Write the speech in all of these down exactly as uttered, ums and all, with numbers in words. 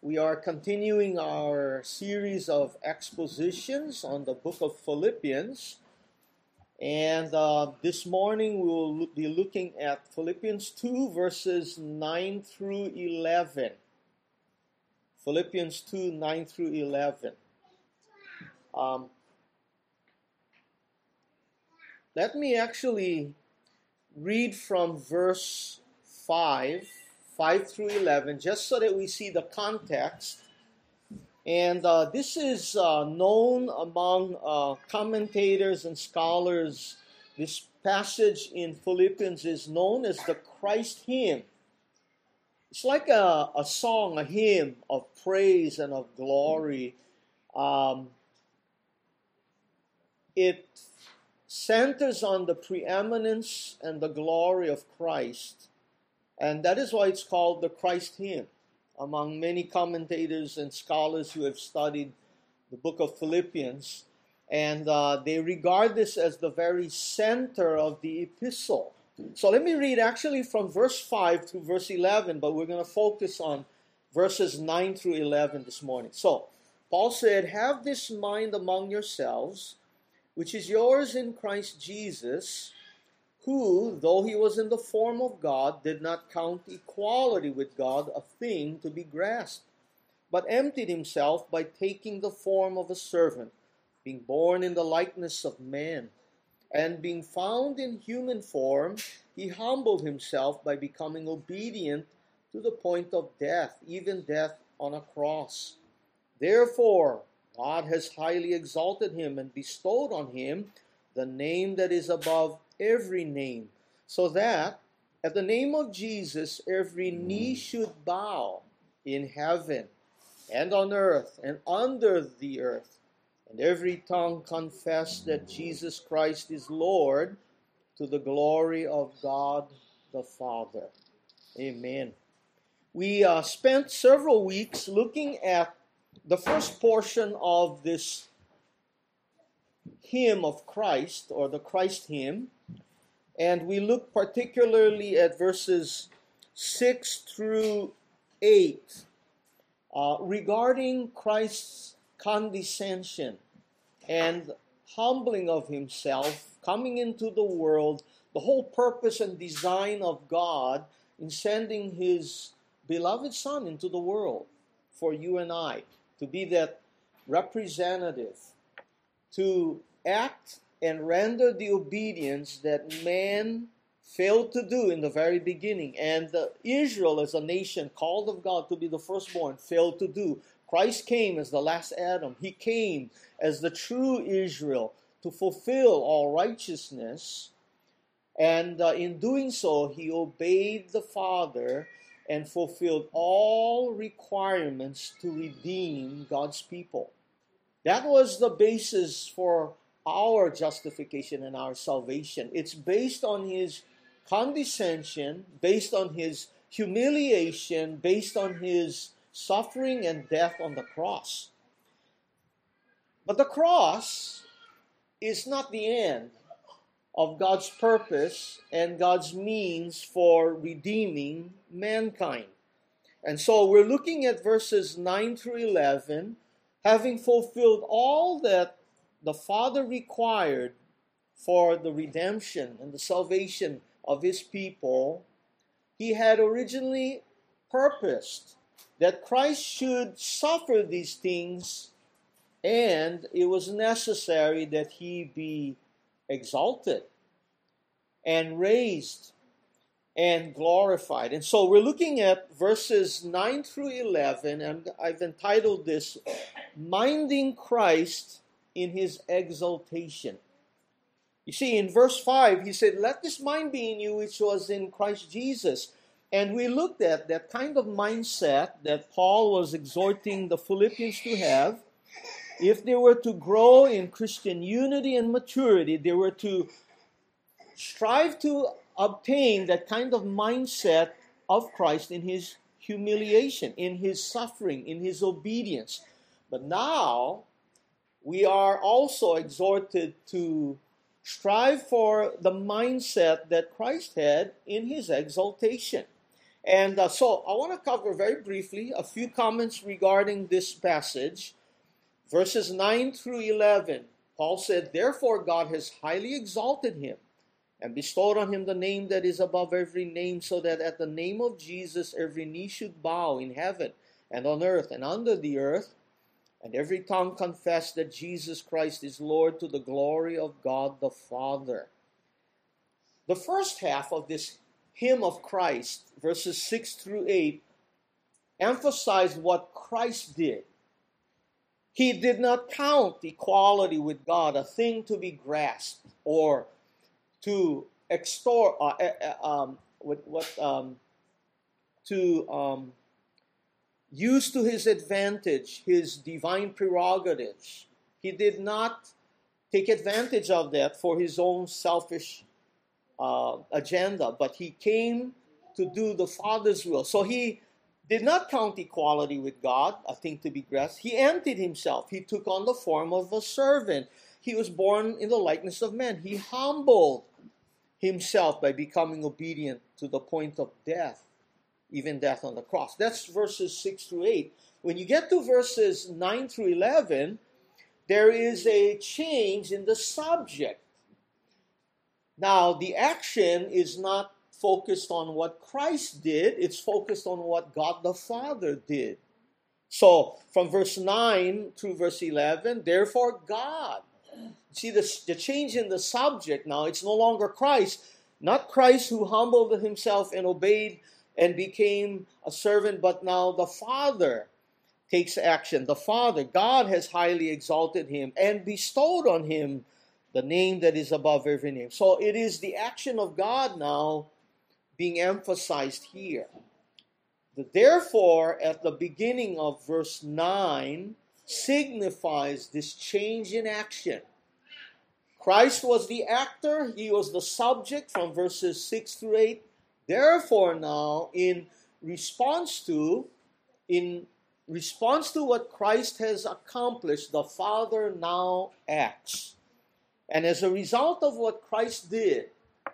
We are continuing our series of expositions on the book of Philippians. And uh, this morning we will be looking at Philippians two, verses nine through eleven. Philippians two, nine through eleven. Um, let me actually read from verse five. five through eleven, just so that we see the context. And uh, this is uh, known among uh, commentators and scholars. This passage in Philippians is known as the Christ hymn. It's like a, a song, a hymn of praise and of glory. Um, it centers on the preeminence and the glory of Christ. And that is why it's called the Christ hymn, among many commentators and scholars who have studied the book of Philippians. And uh, they regard this as the very center of the epistle. So let me read actually from verse five to verse eleven, but we're going to focus on verses nine through eleven this morning. So, Paul said, "Have this mind among yourselves, which is yours in Christ Jesus, who, though he was in the form of God, did not count equality with God a thing to be grasped, but emptied himself by taking the form of a servant, being born in the likeness of man. And being found in human form, he humbled himself by becoming obedient to the point of death, even death on a cross. Therefore, God has highly exalted him and bestowed on him the name that is above every name, so that at the name of Jesus every knee should bow in heaven and on earth and under the earth, and every tongue confess that Jesus Christ is Lord, to the glory of God the Father." Amen. We uh, spent several weeks looking at the first portion of this hymn of Christ, or the Christ hymn, and we look particularly at verses six through eight uh, regarding Christ's condescension and humbling of himself, coming into the world, the whole purpose and design of God in sending his beloved Son into the world for you and I, to be that representative, to act and render the obedience that man failed to do in the very beginning. And uh, Israel as a nation called of God to be the firstborn failed to do. Christ came as the last Adam. He came as the true Israel to fulfill all righteousness. And uh, in doing so, he obeyed the Father and fulfilled all requirements to redeem God's people. That was the basis for our justification and our salvation. It's based on his condescension, based on his humiliation, based on his suffering and death on the cross. But the cross is not the end of God's purpose and God's means for redeeming mankind. And so we're looking at verses nine through eleven, having fulfilled all that the Father required for the redemption and the salvation of his people. He had originally purposed that Christ should suffer these things, and it was necessary that he be exalted and raised and glorified. And so we're looking at verses nine through eleven, and I've entitled this, "Minding Christ in his exaltation." You see, in verse five, he said, "Let this mind be in you which was in Christ Jesus." And we looked at that kind of mindset that Paul was exhorting the Philippians to have. If they were to grow in Christian unity and maturity, they were to strive to obtain that kind of mindset of Christ in his humiliation, in his suffering, in his obedience. But now, we are also exhorted to strive for the mindset that Christ had in his exaltation. And uh, so I want to cover very briefly a few comments regarding this passage. Verses nine through eleven, Paul said, "Therefore God has highly exalted him and bestowed on him the name that is above every name, so that at the name of Jesus every knee should bow in heaven and on earth and under the earth, and every tongue confess that Jesus Christ is Lord, to the glory of God the Father." The first half of this hymn of Christ, verses six through eight, emphasized what Christ did. He did not count equality with God a thing to be grasped or to extort, uh, uh, um, what, what, um, to um, use to his advantage his divine prerogatives. He did not take advantage of that for his own selfish uh, agenda, but he came to do the Father's will. So he did not count equality with God a thing to be grasped. He emptied himself. He took on the form of a servant. He was born in the likeness of man. He humbled himself by becoming obedient to the point of death, even death on the cross. That's verses six through eight. When you get to verses nine through eleven, there is a change in the subject. Now, the action is not focused on what Christ did, it's focused on what God the Father did. So, from verse nine through verse eleven, therefore God. See, the, the change in the subject now, it's no longer Christ, not Christ who humbled himself and obeyed and became a servant, but now the Father takes action. The Father, God has highly exalted him and bestowed on him the name that is above every name. So it is the action of God now being emphasized here. The therefore at the beginning of verse nine signifies this change in action. Christ was the actor, he was the subject from verses six through eight. Therefore now, in response to, in response to what Christ has accomplished, the Father now acts. And as a result of what Christ did,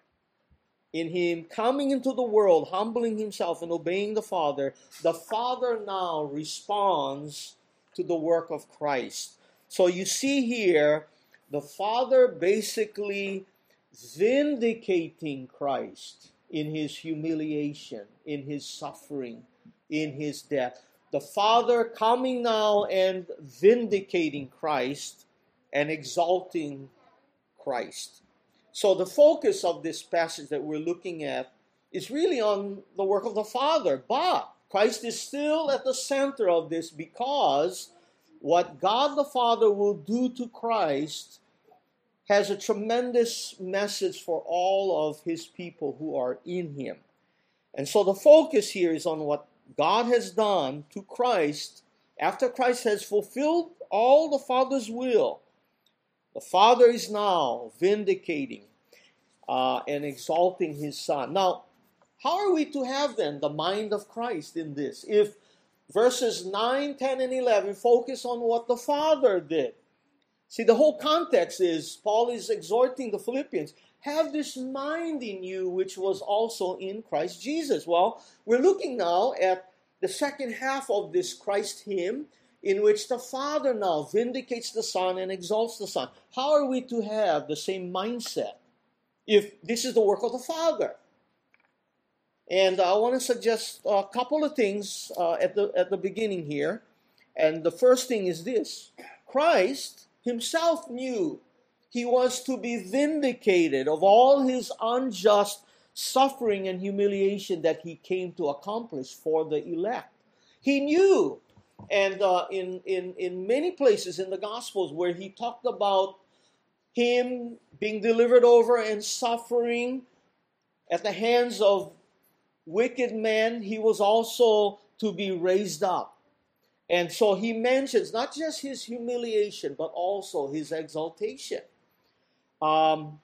in him coming into the world, humbling himself and obeying the Father, the Father now responds to the work of Christ. So you see here, the Father basically vindicating Christ in his humiliation, in his suffering, in his death. The Father coming now and vindicating Christ and exalting Christ. So the focus of this passage that we're looking at is really on the work of the Father. But Christ is still at the center of this, because what God the Father will do to Christ has a tremendous message for all of his people who are in him. And so the focus here is on what God has done to Christ after Christ has fulfilled all the Father's will. The Father is now vindicating uh, and exalting his Son. Now, how are we to have then the mind of Christ in this? If verses nine, ten, and eleven focus on what the Father did. See, the whole context is, Paul is exhorting the Philippians, have this mind in you which was also in Christ Jesus. Well, we're looking now at the second half of this Christ hymn, in which the Father now vindicates the Son and exalts the Son. How are we to have the same mindset if this is the work of the Father? And I want to suggest a couple of things uh, at the at the beginning here. And the first thing is this. Christ himself knew he was to be vindicated of all his unjust suffering and humiliation that he came to accomplish for the elect. He knew, and uh, in, in, in many places in the Gospels where he talked about him being delivered over and suffering at the hands of wicked men, he was also to be raised up. And so he mentions not just his humiliation, but also his exaltation. Um,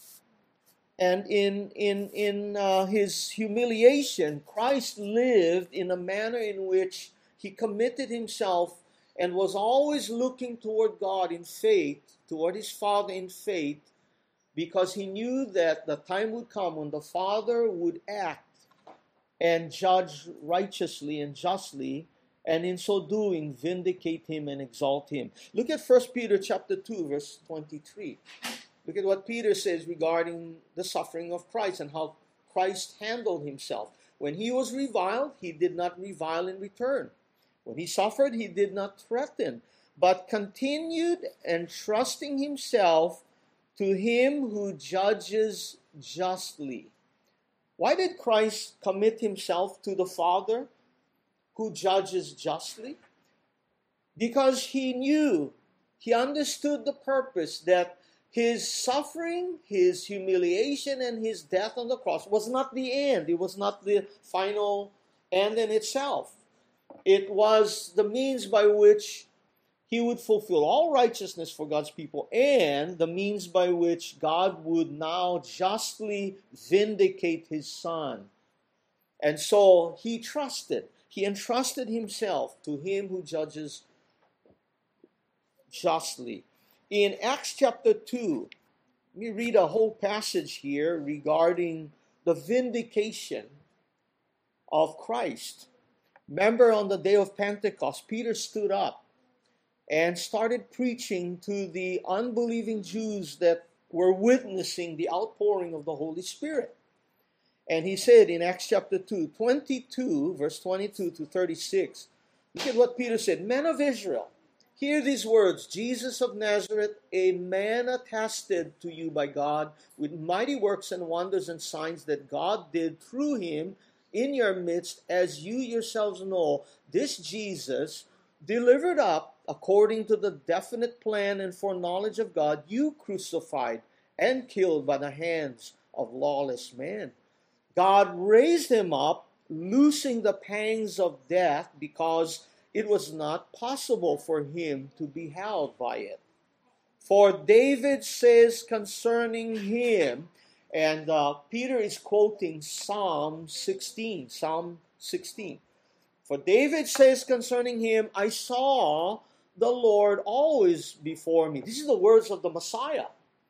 and in in in uh, his humiliation, Christ lived in a manner in which he committed himself and was always looking toward God in faith, toward his Father in faith, because he knew that the time would come when the Father would act and judge righteously and justly, and in so doing vindicate him and exalt him. Look at First Peter chapter two, verse twenty-three. Look at what Peter says regarding the suffering of Christ and how Christ handled himself. When he was reviled, he did not revile in return. When he suffered, he did not threaten, but continued entrusting himself to him who judges justly. Why did Christ commit himself to the Father who judges justly? Because he knew, he understood the purpose that his suffering, his humiliation, and his death on the cross was not the end. It was not the final end in itself. It was the means by which he would fulfill all righteousness for God's people, and the means by which God would now justly vindicate his Son. And so he trusted, he entrusted himself to him who judges justly. In Acts chapter two, let me read a whole passage here regarding the vindication of Christ. Remember, on the day of Pentecost, Peter stood up and started preaching to the unbelieving Jews that were witnessing the outpouring of the Holy Spirit. And he said in Acts chapter two, twenty-two, verse twenty-two to thirty-six, look at what Peter said. Men of Israel, hear these words. Jesus of Nazareth, a man attested to you by God with mighty works and wonders and signs that God did through him in your midst, as you yourselves know. This Jesus, delivered up according to the definite plan and foreknowledge of God, you crucified and killed by the hands of lawless men. God raised him up, loosing the pangs of death, because it was not possible for him to be held by it. For David says concerning him, and uh, Peter is quoting Psalm sixteen, Psalm sixteen. For David says concerning him, I saw the Lord always before me. This is the words of the Messiah.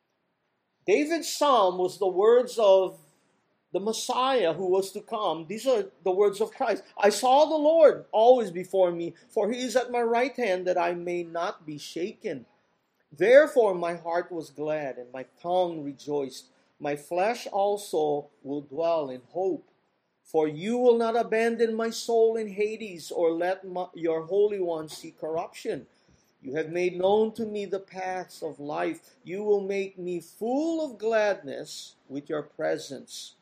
David's psalm was the words of the Messiah who was to come. These are the words of Christ. I saw the Lord always before me, for he is at my right hand, that I may not be shaken. Therefore my heart was glad, and my tongue rejoiced. My flesh also will dwell in hope. For you will not abandon my soul in Hades, or let my, your Holy One see corruption. You have made known to me the paths of life. You will make me full of gladness with your presence.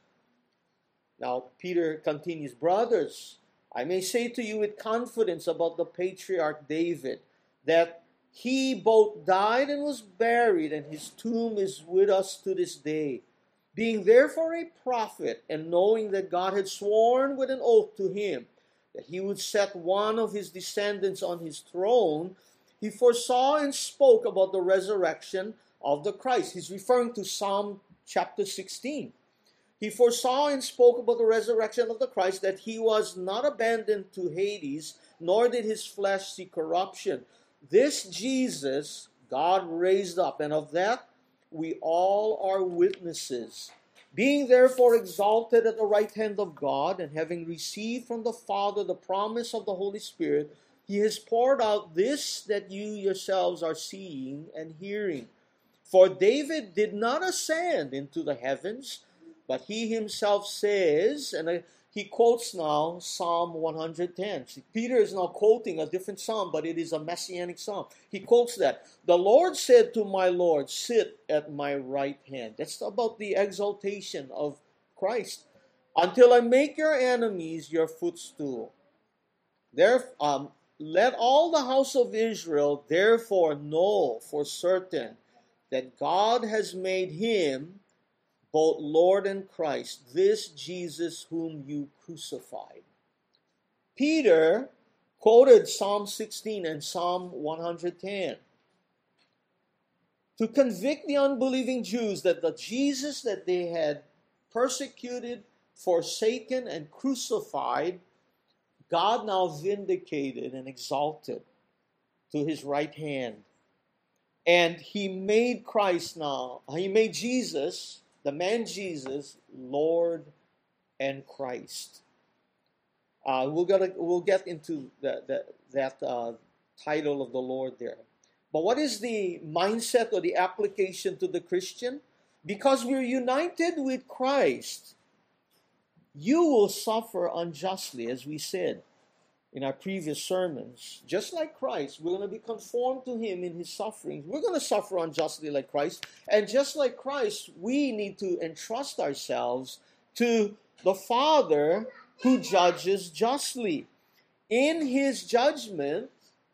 Now, Peter continues, brothers, I may say to you with confidence about the patriarch David, that he both died and was buried, and his tomb is with us to this day. Being therefore a prophet, and knowing that God had sworn with an oath to him that he would set one of his descendants on his throne, he foresaw and spoke about the resurrection of the Christ. He's referring to Psalm chapter sixteen. He foresaw and spoke about the resurrection of the Christ, that he was not abandoned to Hades, nor did his flesh see corruption. This Jesus God raised up, and of that we all are witnesses. Being therefore exalted at the right hand of God, and having received from the Father the promise of the Holy Spirit, he has poured out this that you yourselves are seeing and hearing. For David did not ascend into the heavens, but he himself says, and he quotes now Psalm one hundred ten. See, Peter is now quoting a different psalm, but it is a messianic psalm. He quotes that. The Lord said to my Lord, sit at my right hand. That's about the exaltation of Christ. Until I make your enemies your footstool. There, um, let all the house of Israel therefore know for certain that God has made him both Lord and Christ, this Jesus whom you crucified. Peter quoted Psalm sixteen and Psalm one hundred ten to convict the unbelieving Jews that the Jesus that they had persecuted, forsaken, and crucified, God now vindicated and exalted to his right hand. And he made Christ now, he made Jesus, the man Jesus, Lord and Christ. Uh, we'll, get, we'll get into the, the, that uh, title of the Lord there. But what is the mindset or the application to the Christian? Because we're united with Christ, you will suffer unjustly, as we said in our previous sermons. Just like Christ, we're going to be conformed to Him in His sufferings. We're going to suffer unjustly like Christ. And just like Christ, we need to entrust ourselves to the Father who judges justly. In His judgment,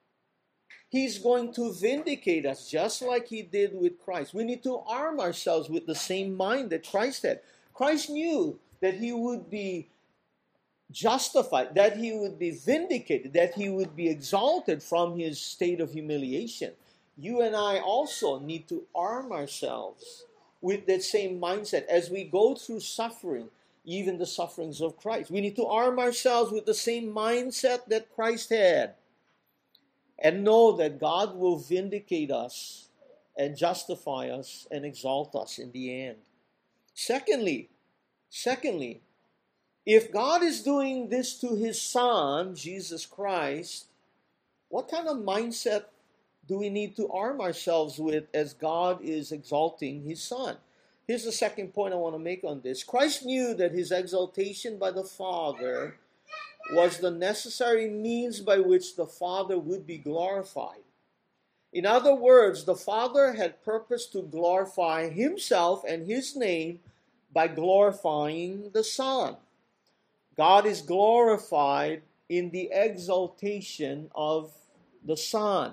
He's going to vindicate us just like He did with Christ. We need to arm ourselves with the same mind that Christ had. Christ knew that He would be justified, that He would be vindicated, that He would be exalted from His state of humiliation. You and I also need to arm ourselves with that same mindset as we go through suffering, even the sufferings of Christ. We need to arm ourselves with the same mindset that Christ had, and know that God will vindicate us and justify us and exalt us in the end. Secondly, secondly, if God is doing this to His Son, Jesus Christ, what kind of mindset do we need to arm ourselves with as God is exalting His Son? Here's the second point I want to make on this. Christ knew that His exaltation by the Father was the necessary means by which the Father would be glorified. In other words, the Father had purposed to glorify Himself and His name by glorifying the Son. God is glorified in the exaltation of the Son.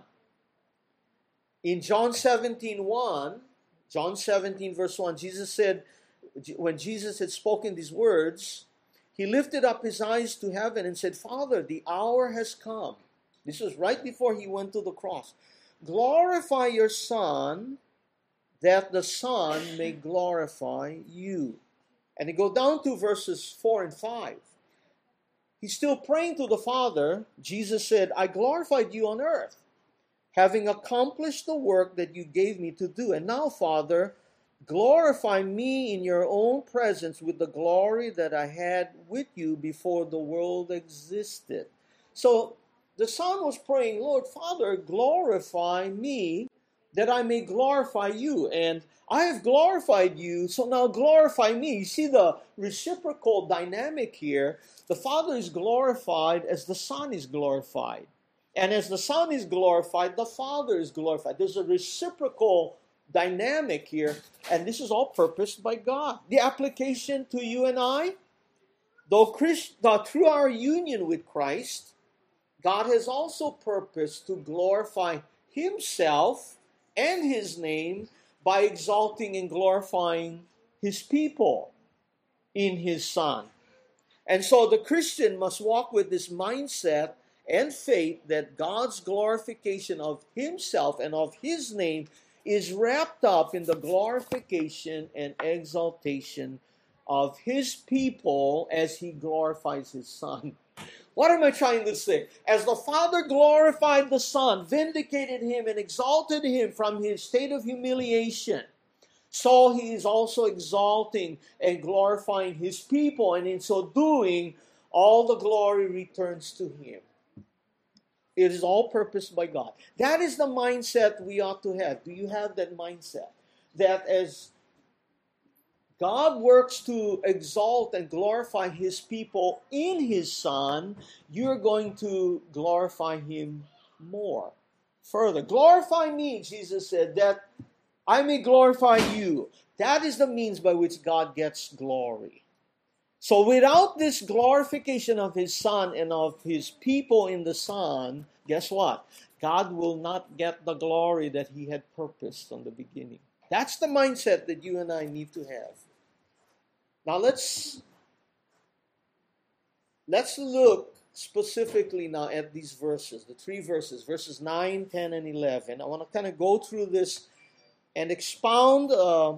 In John seventeen one, John seventeen verse one, Jesus said, when Jesus had spoken these words, He lifted up His eyes to heaven and said, Father, the hour has come. This was right before He went to the cross. Glorify your Son, that the Son may glorify you. And you go down to verses four and five. He's still praying to the Father. Jesus said, I glorified you on earth, having accomplished the work that you gave me to do. And now, Father, glorify me in your own presence with the glory that I had with you before the world existed. So the Son was praying, Lord, Father, glorify me that I may glorify you. And I have glorified you, so now glorify me. You see the reciprocal dynamic here. The Father is glorified as the Son is glorified. And as the Son is glorified, the Father is glorified. There's a reciprocal dynamic here, and this is all purposed by God. The application to you and I, though Christ, though through our union with Christ, God has also purposed to glorify Himself and His name by exalting and glorifying His people in His Son. And so the Christian must walk with this mindset and faith that God's glorification of Himself and of His name is wrapped up in the glorification and exaltation of His people as He glorifies His Son. What am I trying to say? As the Father glorified the Son, vindicated Him, and exalted Him from His state of humiliation, so He is also exalting and glorifying His people, and in so doing, all the glory returns to Him. It is all purposed by God. That is the mindset we ought to have. Do you have that mindset? That as God works to exalt and glorify His people in His Son, you're going to glorify Him more. Further, glorify me, Jesus said, that I may glorify you. That is the means by which God gets glory. So without this glorification of His Son and of His people in the Son, guess what? God will not get the glory that He had purposed from the beginning. That's the mindset that you and I need to have. Now let's, let's look specifically now at these verses, the three verses, verses nine, ten, and eleven. I want to kind of go through this and expound uh,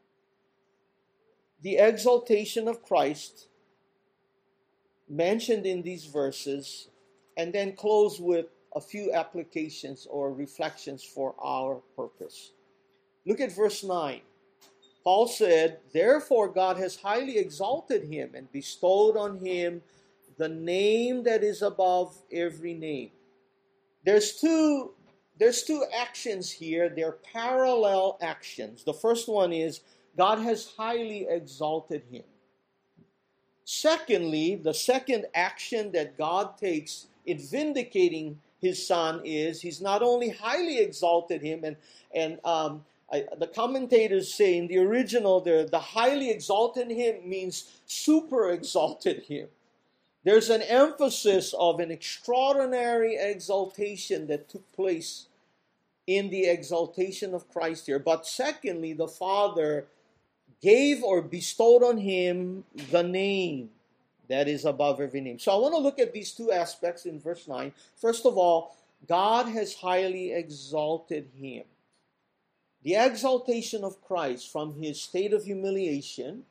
the exaltation of Christ mentioned in these verses, and then close with a few applications or reflections for our purpose. Look at verse nine. Paul said, therefore God has highly exalted Him and bestowed on Him the name that is above every name. There's two, there's two actions here. They're parallel actions. The first one is God has highly exalted him. Secondly, the second action that God takes in vindicating his son is he's not only highly exalted him, and, and um, I, the commentators say in the original there, the highly exalted him means super exalted him. There's an emphasis of an extraordinary exaltation that took place in the exaltation of Christ here. But secondly, the Father gave or bestowed on him the name that is above every name. So I want to look at these two aspects in verse nine. First of all, God has highly exalted him. The exaltation of Christ from his state of humiliation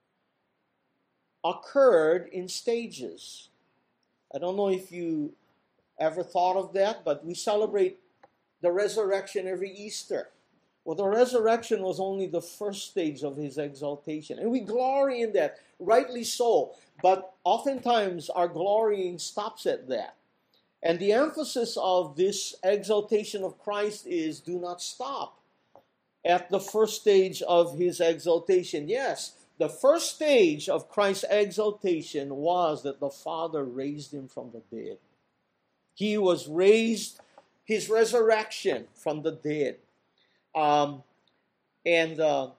occurred in stages. I don't know if you ever thought of that, but we celebrate the resurrection every Easter. Well, the resurrection was only the first stage of his exaltation, and we glory in that, rightly so. But oftentimes our glorying stops at that. And the emphasis of this exaltation of Christ is do not stop at the first stage of his exaltation. Yes, the first stage of Christ's exaltation was that the Father raised him from the dead. He was raised, his resurrection from the dead. Um, and uh,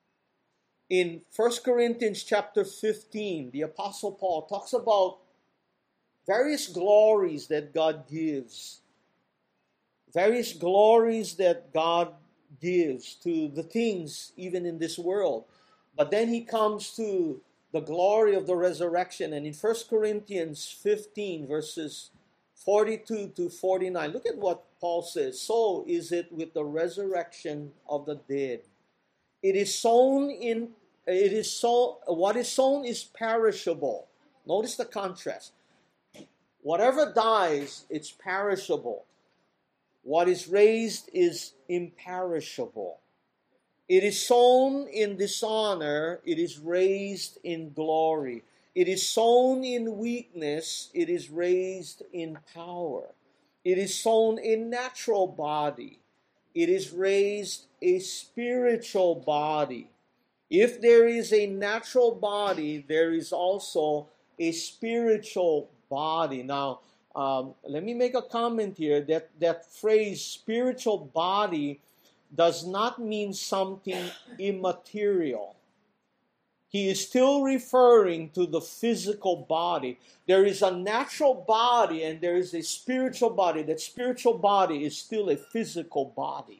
in First Corinthians chapter fifteen, the Apostle Paul talks about various glories that God gives. Various glories that God gives to the things even in this world. But then he comes to the glory of the resurrection. And in First Corinthians fifteen, verses forty-two to forty-nine, look at what Paul says. So is it with the resurrection of the dead. It is sown in, it is so, what is sown is perishable. Notice the contrast. Whatever dies, it's perishable. What is raised is imperishable. It is sown in dishonor, it is raised in glory. It is sown in weakness, it is raised in power. It is sown a natural body, it is raised a spiritual body. If there is a natural body, there is also a spiritual body. Now, um, let me make a comment here that that phrase spiritual body does not mean something immaterial. He is still referring to the physical body. There is a natural body and there is a spiritual body. That spiritual body is still a physical body.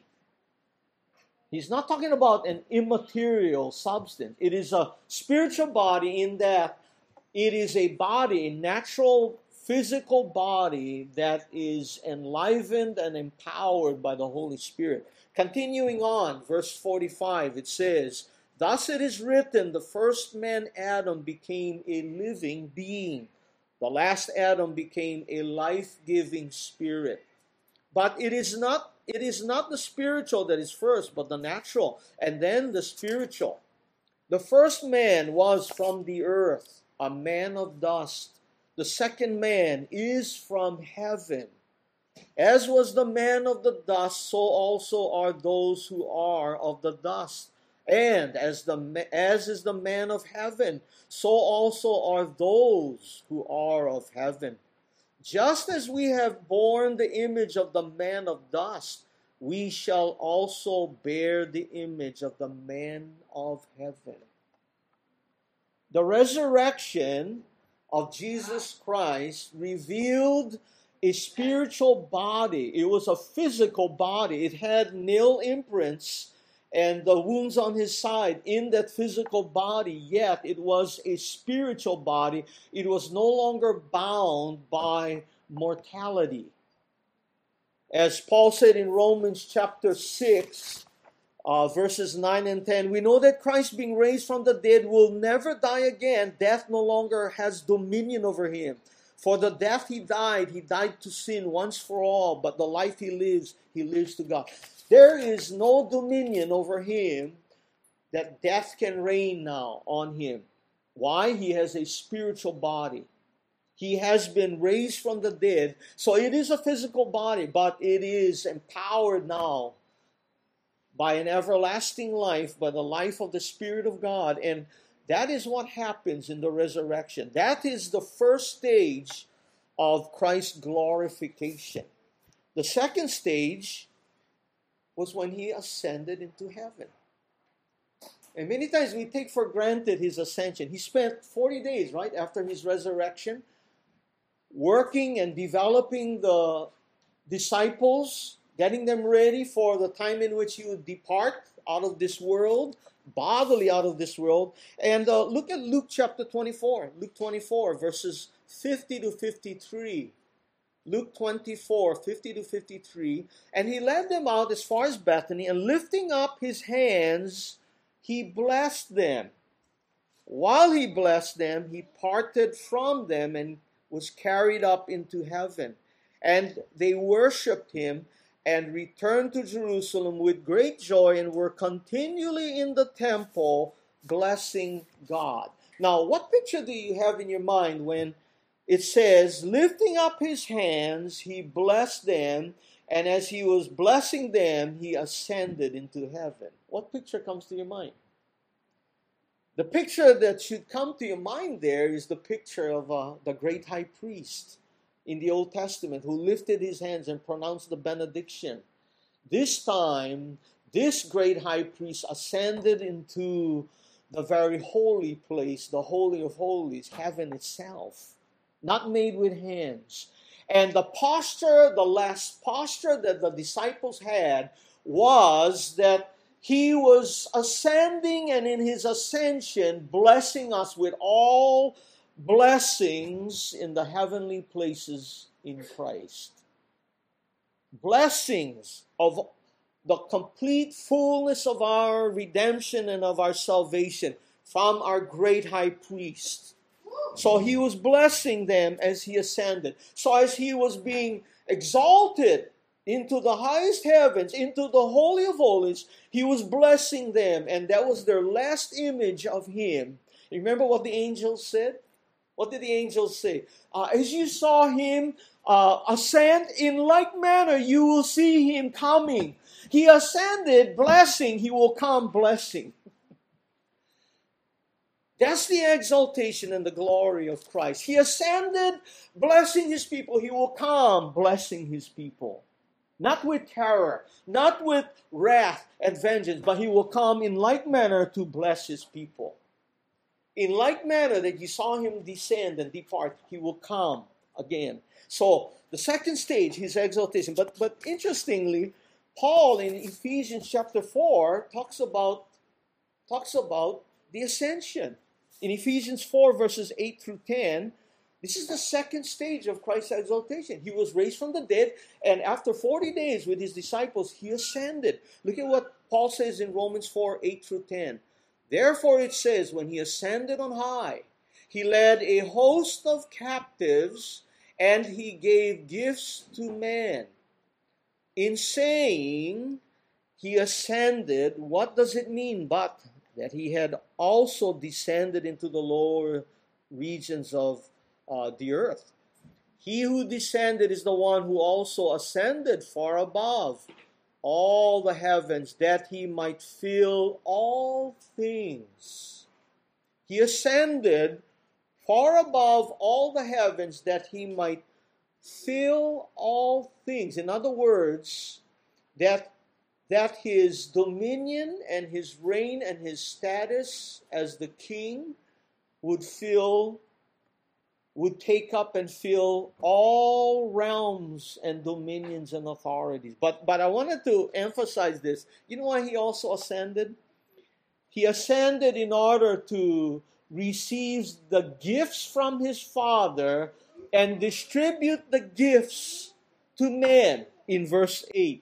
He's not talking about an immaterial substance. It is a spiritual body in that it is a body, a natural physical body that is enlivened and empowered by the Holy Spirit. Continuing on, verse forty-five, it says, thus it is written, the first man Adam became a living being. The last Adam became a life-giving spirit. But it is not, it is not the spiritual that is first, but the natural, and then the spiritual. The first man was from the earth, a man of dust. The second man is from heaven. As was the man of the dust, so also are those who are of the dust. And as the as is the man of heaven, so also are those who are of heaven. Just as we have borne the image of the man of dust, we shall also bear the image of the man of heaven. The resurrection of Jesus Christ revealed a spiritual body. It was a physical body. It had nail imprints and the wounds on his side in that physical body, yet it was a spiritual body. It was no longer bound by mortality. As Paul said in Romans chapter six, uh, verses nine and ten, we know that Christ being raised from the dead will never die again. Death no longer has dominion over him. For the death he died, he died to sin once for all, but the life he lives, he lives to God. There is no dominion over him that death can reign now on him. Why? He has a spiritual body. He has been raised from the dead. So it is a physical body, but it is empowered now by an everlasting life, by the life of the Spirit of God. And that is what happens in the resurrection. That is the first stage of Christ's glorification. The second stage was when he ascended into heaven. And many times we take for granted his ascension. He spent forty days, right, after his resurrection, working and developing the disciples, getting them ready for the time in which he would depart out of this world, bodily out of this world. And uh, look at Luke chapter twenty-four. Luke twenty-four, verses fifty to fifty-three. Luke twenty-four, fifty to fifty-three. And he led them out as far as Bethany, and lifting up his hands, he blessed them. While he blessed them, he parted from them and was carried up into heaven. And they worshipped him and returned to Jerusalem with great joy and were continually in the temple blessing God. Now, what picture do you have in your mind when it says, lifting up his hands, he blessed them, and as he was blessing them, he ascended into heaven? What picture comes to your mind? The picture that should come to your mind there is the picture of uh, the great high priest in the Old Testament who lifted his hands and pronounced the benediction. This time, this great high priest ascended into the very holy place, the Holy of Holies, heaven itself, not made with hands. And the posture, the last posture that the disciples had was that he was ascending, and in his ascension, blessing us with all blessings in the heavenly places in Christ. Blessings of the complete fullness of our redemption and of our salvation from our great high priest. So he was blessing them as he ascended. So as he was being exalted into the highest heavens, into the Holy of Holies, he was blessing them, and that was their last image of him. Remember what the angels said? What did the angels say? Uh, as you saw him uh, ascend, in like manner you will see him coming. He ascended blessing, he will come blessing. That's the exaltation and the glory of Christ. He ascended blessing his people, he will come blessing his people. Not with terror, not with wrath and vengeance, but he will come in like manner to bless his people. In like manner that you saw him descend and depart, he will come again. So the second stage, his exaltation. But but interestingly, Paul in Ephesians chapter four talks about talks about the ascension. In Ephesians four, verses eight through ten, this is the second stage of Christ's exaltation. He was raised from the dead, and after forty days with his disciples, he ascended. Look at what Paul says in Romans four, eight through ten. Therefore it says, when he ascended on high, he led a host of captives, and he gave gifts to men. In saying he ascended, what does it mean but that he had also descended into the lower regions of uh, the earth? He who descended is the one who also ascended far above all the heavens, that he might fill all things. He ascended far above all the heavens, that he might fill all things. In other words, that that his dominion and his reign and his status as the king would fill, would take up and fill all realms and dominions and authorities. But but I wanted to emphasize this. You know why he also ascended? He ascended in order to receive the gifts from his Father and distribute the gifts to men in verse eight.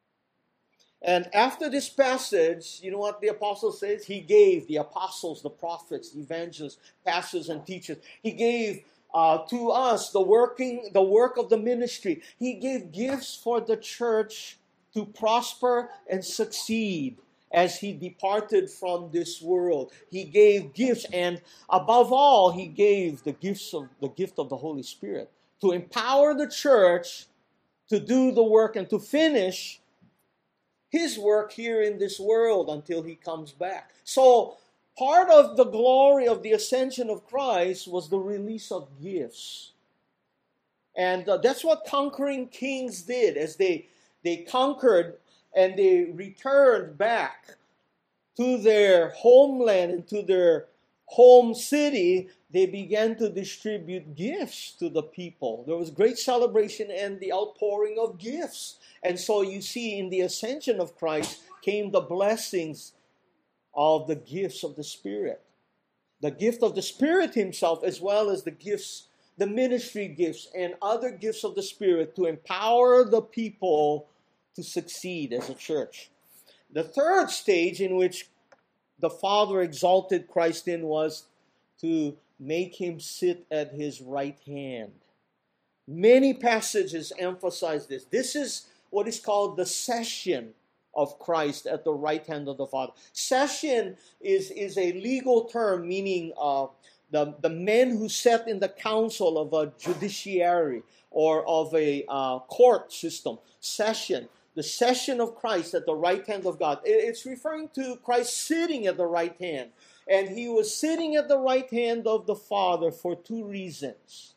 And after this passage, you know what the apostle says? He gave the apostles, the prophets, the evangelists, pastors, and teachers. He gave uh, to us the working, the work of the ministry. He gave gifts for the church to prosper and succeed as he departed from this world. He gave gifts, and above all, he gave the gifts of the gift of the Holy Spirit to empower the church to do the work and to finish his work here in this world until he comes back. So part of the glory of the ascension of Christ was the release of gifts. And uh, that's what conquering kings did. As they, they conquered and they returned back to their homeland and to their home city, they began to distribute gifts to the people. There was great celebration and the outpouring of gifts. And so you see, in the ascension of Christ came the blessings of the gifts of the Spirit. The gift of the Spirit himself, as well as the gifts, the ministry gifts and other gifts of the Spirit to empower the people to succeed as a church. The third stage in which the Father exalted Christ in was to make him sit at his right hand. Many passages emphasize this. This is what is called the session of Christ at the right hand of the Father. Session is, is a legal term meaning uh, the, the men who sat in the council of a judiciary or of a uh, court system. Session. The session of Christ at the right hand of God. It's referring to Christ sitting at the right hand. And he was sitting at the right hand of the Father for two reasons.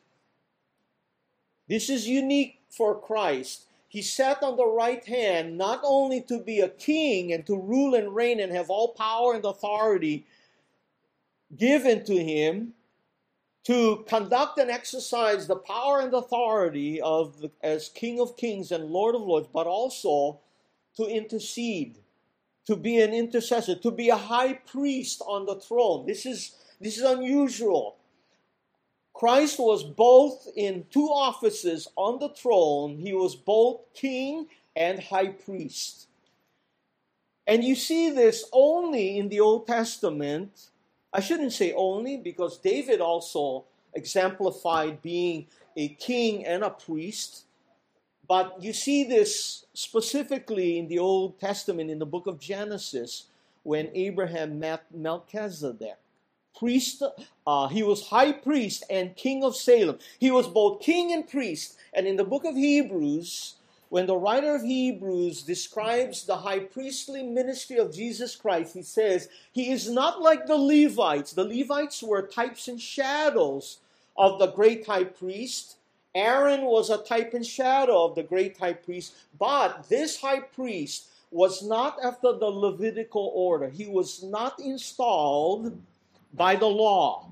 This is unique for Christ. He sat on the right hand not only to be a king and to rule and reign and have all power and authority given to him, to conduct and exercise the power and authority of the, as King of Kings and Lord of Lords, but also to intercede, to be an intercessor, to be a high priest on the throne. This is, this is unusual. Christ was both in two offices on the throne. He was both king and high priest. And you see this only in the Old Testament. I shouldn't say only, because David also exemplified being a king and a priest. But you see this specifically in the Old Testament, in the book of Genesis, when Abraham met Melchizedek. Priest, uh, he was high priest and king of Salem. He was both king and priest. And in the book of Hebrews, when the writer of Hebrews describes the high priestly ministry of Jesus Christ, he says, he is not like the Levites. The Levites were types and shadows of the great high priest. Aaron was a type and shadow of the great high priest. But this high priest was not after the Levitical order. He was not installed by the law,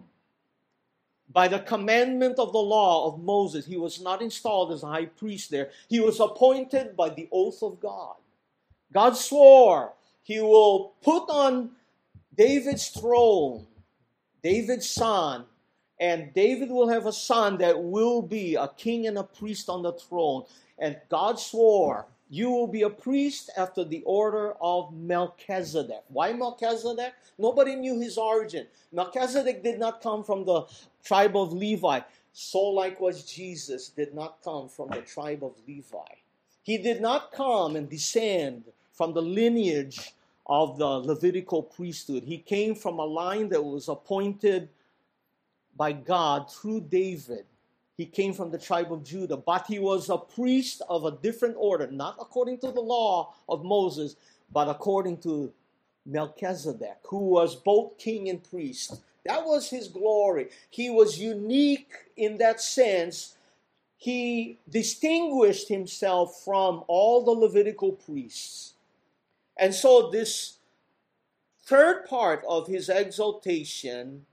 by the commandment of the law of Moses. He was not installed as a high priest there. He was appointed by the oath of God. God swore he will put on David's throne, David's son, and David will have a son that will be a king and a priest on the throne. And God swore, you will be a priest after the order of Melchizedek. Why Melchizedek? Nobody knew his origin. Melchizedek did not come from the tribe of Levi. So likewise Jesus did not come from the tribe of Levi. He did not come and descend from the lineage of the Levitical priesthood. He came from a line that was appointed by God through David. He came from the tribe of Judah, but he was a priest of a different order, not according to the law of Moses, but according to Melchizedek, who was both king and priest. That was his glory. He was unique in that sense. He distinguished himself from all the Levitical priests. And so this third part of his exaltation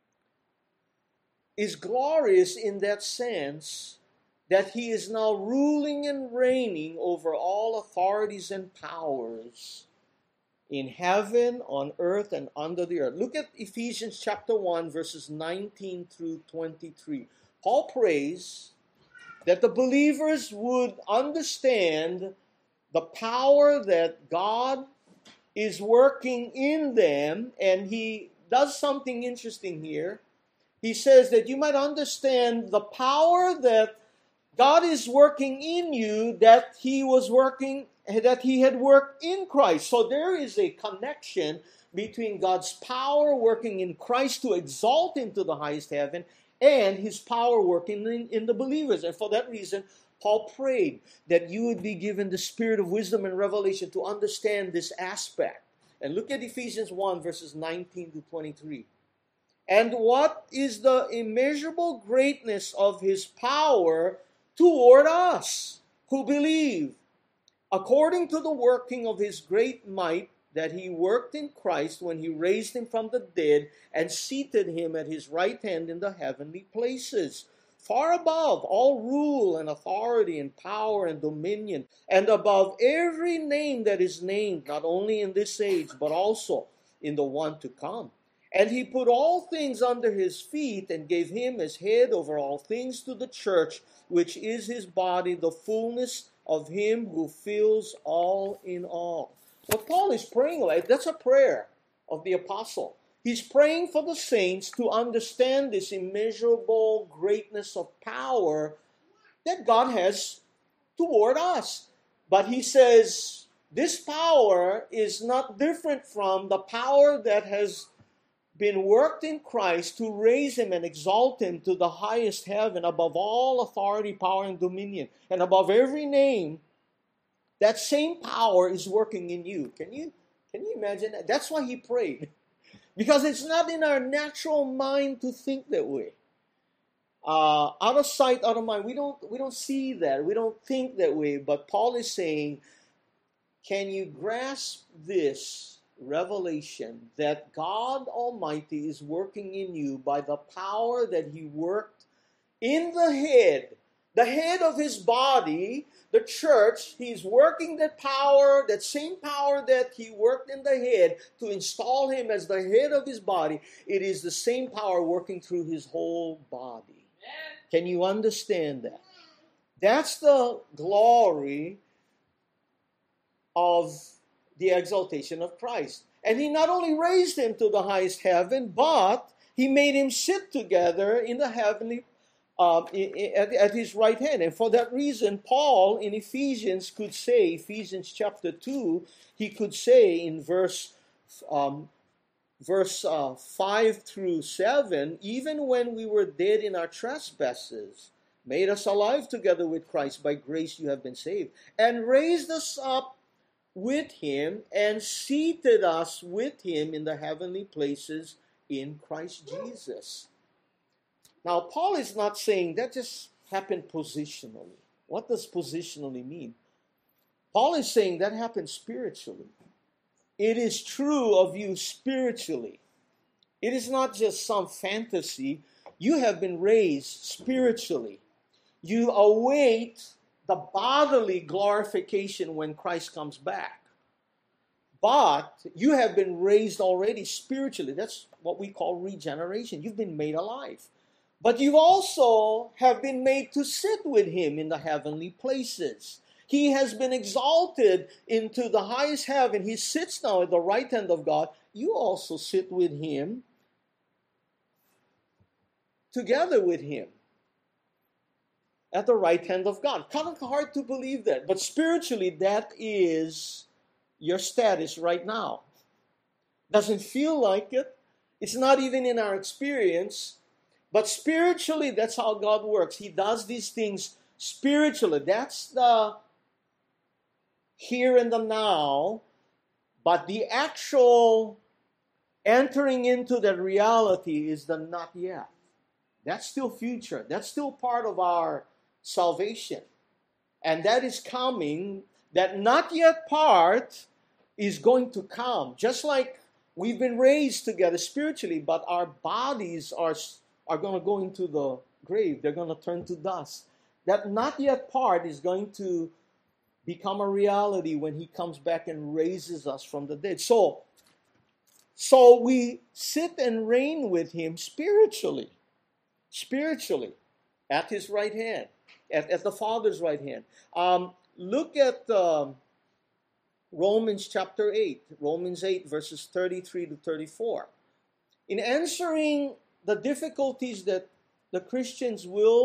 is glorious in that sense that he is now ruling and reigning over all authorities and powers in heaven, on earth, and under the earth. Look at Ephesians chapter one, verses nineteen through twenty-three. Paul prays that the believers would understand the power that God is working in them, and he does something interesting here. He says that you might understand the power that God is working in you that he was working, that he had worked in Christ. So there is a connection between God's power working in Christ to exalt him to the highest heaven and his power working in, in the believers. And for that reason, Paul prayed that you would be given the spirit of wisdom and revelation to understand this aspect. And look at Ephesians one, verses nineteen to twenty-three. And what is the immeasurable greatness of his power toward us who believe, according to the working of his great might that he worked in Christ when he raised him from the dead and seated him at his right hand in the heavenly places, far above all rule and authority and power and dominion, and above every name that is named, not only in this age, but also in the one to come. And he put all things under his feet and gave him as head over all things to the church, which is his body, the fullness of him who fills all in all. What Paul is praying, like, that's a prayer of the apostle. He's praying for the saints to understand this immeasurable greatness of power that God has toward us. But he says this power is not different from the power that has been worked in Christ to raise him and exalt him to the highest heaven, above all authority, power, and dominion, and above every name. That same power is working in you. Can you, can you imagine that? That's why he prayed. Because it's not in our natural mind to think that way. Uh, out of sight, out of mind. We don't, we don't see that. We don't think that way. But Paul is saying, can you grasp this revelation that God Almighty is working in you by the power that he worked in the head, the head of his body, the church? He's working that power, that same power that he worked in the head to install him as the head of his body. It is the same power working through his whole body. Can you understand that? That's the glory of the exaltation of Christ. And he not only raised him to the highest heaven, but he made him sit together in the heavenly, uh, at, at his right hand. And for that reason, Paul in Ephesians could say, Ephesians chapter two, he could say in verse um, verse uh, five through seven, even when we were dead in our trespasses, made us alive together with Christ. By grace you have been saved. And raised us up with him and seated us with him in the heavenly places in Christ Jesus. Now, Paul is not saying that just happened positionally. What does positionally mean? Paul is saying that happened spiritually. It is true of you spiritually. It is not just some fantasy. You have been raised spiritually. You await the bodily glorification when Christ comes back. But you have been raised already spiritually. That's what we call regeneration. You've been made alive. But you also have been made to sit with him in the heavenly places. He has been exalted into the highest heaven. He sits now at the right hand of God. You also sit with him, together with him, at the right hand of God. Kind of hard to believe that. But spiritually, that is your status right now. Doesn't feel like it. It's not even in our experience. But spiritually, that's how God works. He does these things spiritually. That's the here and the now. But the actual entering into that reality is the not yet. That's still future. That's still part of our salvation. And that is coming. That not yet part is going to come. Just like we've been raised together spiritually, but our bodies are, are going to go into the grave. They're going to turn to dust. That not yet part is going to become a reality when he comes back and raises us from the dead. So, so we sit and reign with him spiritually. Spiritually. At his right hand. At, at the Father's right hand. Um, look at um, Romans chapter eight. Romans eight verses thirty-three to thirty-four. In answering the difficulties that the Christians will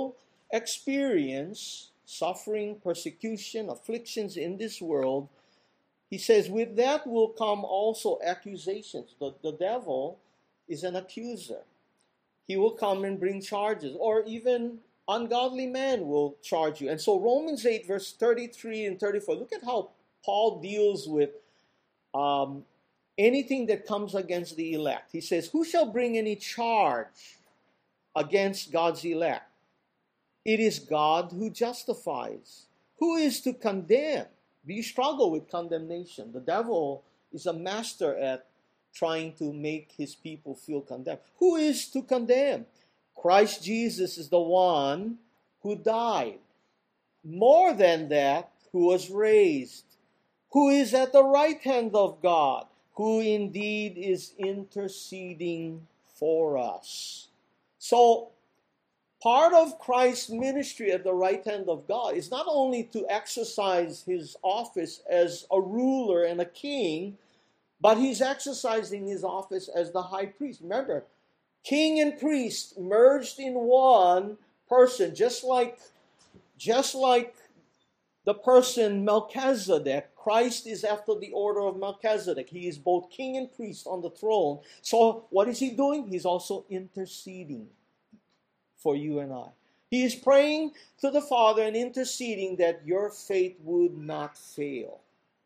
experience suffering, persecution, afflictions in this world, he says, with that will come also accusations. The, the devil is an accuser. He will come and bring charges, or even ungodly man will charge you. And so Romans eight, verse thirty-three and thirty-four, look at how Paul deals with um, anything that comes against the elect. He says, who shall bring any charge against God's elect? It is God who justifies. Who is to condemn? We struggle with condemnation. The devil is a master at trying to make his people feel condemned. Who is to condemn? Christ Jesus is the one who died. More than that, who was raised, who is at the right hand of God, who indeed is interceding for us. So, part of Christ's ministry at the right hand of God is not only to exercise his office as a ruler and a king, but he's exercising his office as the high priest. Remember, king and priest merged in one person, just like, just like the person Melchizedek. Christ is after the order of Melchizedek. He is both king and priest on the throne. So what is he doing? He's also interceding for you and I. He is praying to the Father and interceding that your faith would not fail.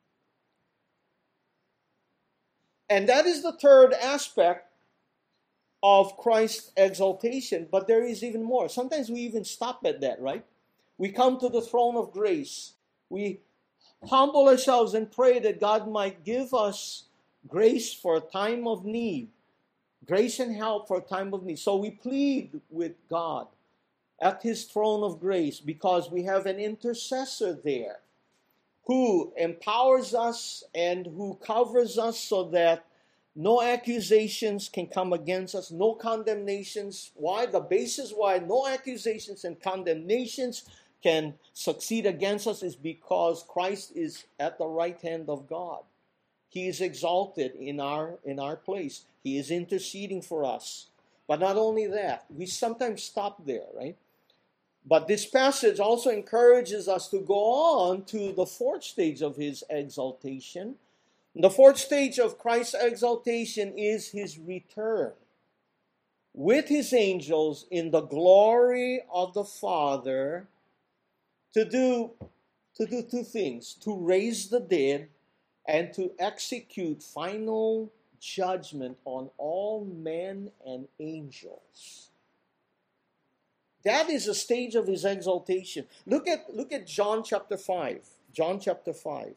And that is the third aspect of Christ's exaltation. But there is even more. Sometimes we even stop at that, right? We come to the throne of grace. We humble ourselves and pray that God might give us grace for a time of need. Grace and help for a time of need. So we plead with God at his throne of grace because we have an intercessor there who empowers us and who covers us so that no accusations can come against us, no condemnations. Why? The basis why no accusations and condemnations can succeed against us is because Christ is at the right hand of God. He is exalted in our in our place. He is interceding for us. But not only that, we sometimes stop there, right? But this passage also encourages us to go on to the fourth stage of his exaltation. The fourth stage of Christ's exaltation is his return with his angels in the glory of the Father to do, to do two things: to raise the dead and to execute final judgment on all men and angels. That is a stage of his exaltation. Look at, look at John chapter five. John chapter five.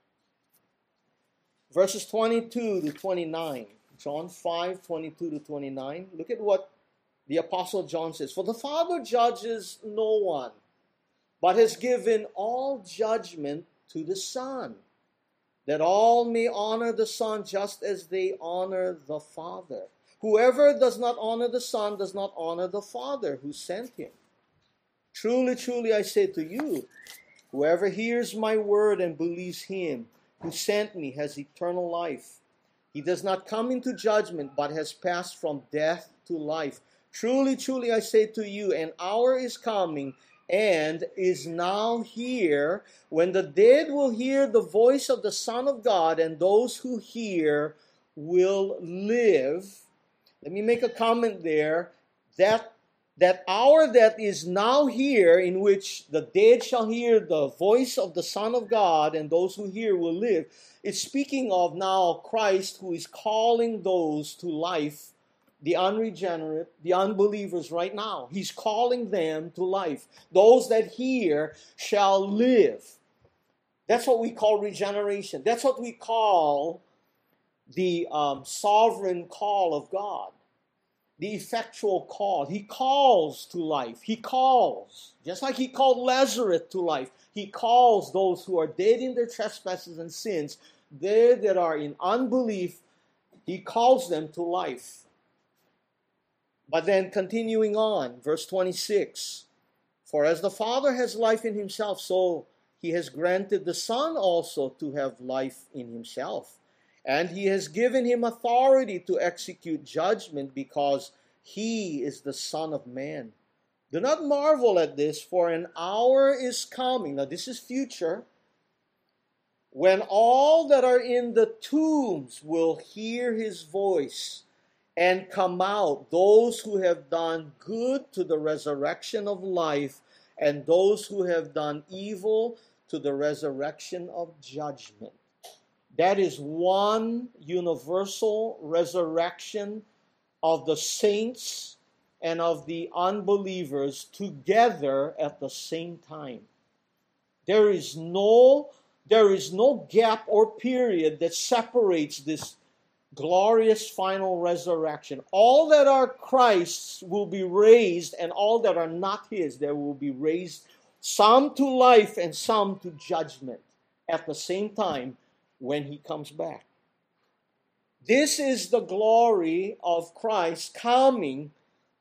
Verses twenty-two to twenty-nine. John five, twenty-two to twenty-nine. Look at what the Apostle John says. For the Father judges no one, but has given all judgment to the Son, that all may honor the Son just as they honor the Father. Whoever does not honor the Son does not honor the Father who sent him. Truly, truly, I say to you, whoever hears my word and believes him who sent me has eternal life. He does not come into judgment, but has passed from death to life. Truly, truly, I say to you, an hour is coming and is now here when the dead will hear the voice of the Son of God, and those who hear will live. Let me make a comment there. That, that hour that is now here, in which the dead shall hear the voice of the Son of God, and those who hear will live, it's speaking of now Christ, who is calling those to life, the unregenerate, the unbelievers right now. He's calling them to life. Those that hear shall live. That's what we call regeneration. That's what we call the um, sovereign call of God. The effectual call. He calls to life. He calls. Just like he called Lazarus to life. He calls those who are dead in their trespasses and sins, they that are in unbelief, he calls them to life. But then continuing on, verse twenty-six, for as the Father has life in himself, so he has granted the Son also to have life in himself. And he has given him authority to execute judgment because he is the Son of Man. Do not marvel at this, for an hour is coming. Now, this is future, when all that are in the tombs will hear his voice and come out, those who have done good to the resurrection of life, and those who have done evil to the resurrection of judgment. That is one universal resurrection of the saints and of the unbelievers together at the same time. There is no There is no gap or period that separates this glorious final resurrection. All that are Christ's will be raised, and all that are not his, they will be raised, some to life and some to judgment at the same time when he comes back. This is the glory of Christ coming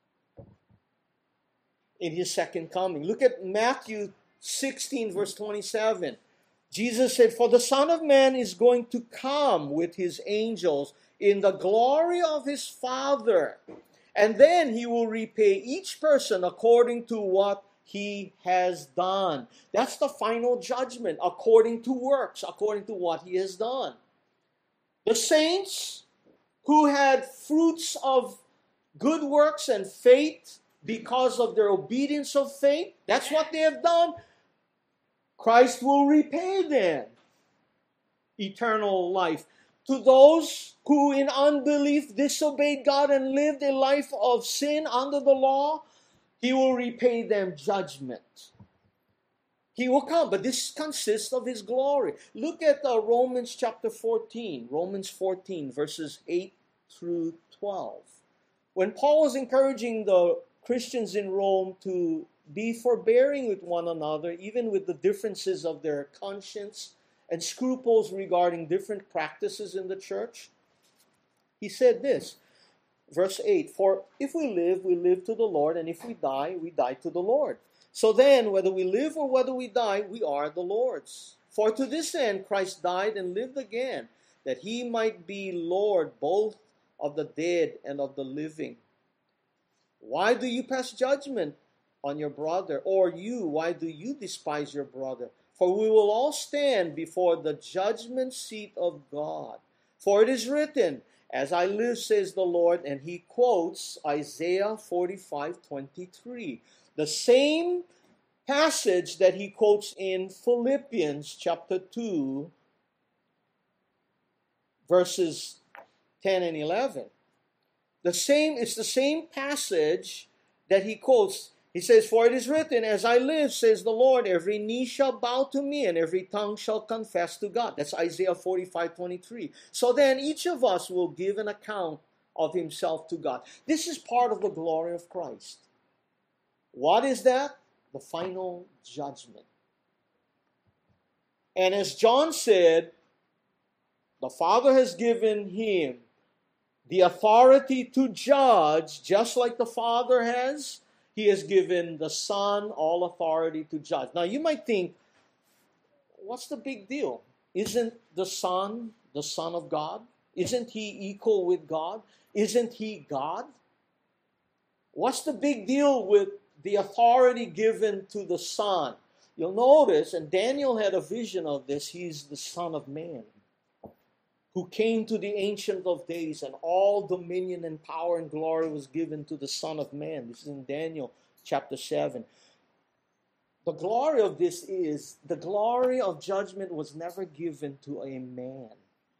in his second coming. Look at Matthew sixteen, verse twenty-seven. Jesus said, "For the Son of Man is going to come with his angels in the glory of his Father, and then he will repay each person according to what he has done." That's the final judgment, according to works, according to what he has done. The saints who had fruits of good works and faith because of their obedience of faith, that's what they have done. Christ will repay them eternal life. To those who in unbelief disobeyed God and lived a life of sin under the law, he will repay them judgment. He will come, but this consists of his glory. Look at uh, Romans chapter fourteen, Romans fourteen, verses eight through twelve. When Paul was encouraging the Christians in Rome to be forbearing with one another, even with the differences of their conscience and scruples regarding different practices in the church, he said this, verse eight, "For if we live, we live to the Lord, and if we die, we die to the Lord. So then, whether we live or whether we die, we are the Lord's. For to this end Christ died and lived again, that he might be Lord both of the dead and of the living. Why do you pass judgment on your brother? Or you, why do you despise your brother? For we will all stand before the judgment seat of God. For it is written, as I live, says the Lord," and he quotes Isaiah forty-five twenty-three. The same passage that he quotes in Philippians chapter two, verses ten and eleven. The same, it's the same passage that he quotes. He says, "For it is written, as I live, says the Lord, every knee shall bow to me and every tongue shall confess to God." That's Isaiah forty-five twenty-three. So then each of us will give an account of himself to God. This is part of the glory of Christ. What is that? The final judgment. And as John said, the Father has given him the authority to judge, just like the Father has. He has given the Son all authority to judge. Now you might think, what's the big deal? Isn't the Son the Son of God? Isn't he equal with God? Isn't he God? What's the big deal with the authority given to the Son? You'll notice, and Daniel had a vision of this, he's the Son of Man, who came to the Ancient of Days, and all dominion and power and glory was given to the Son of Man. This is in Daniel chapter seven. The glory of this is, the glory of judgment was never given to a man.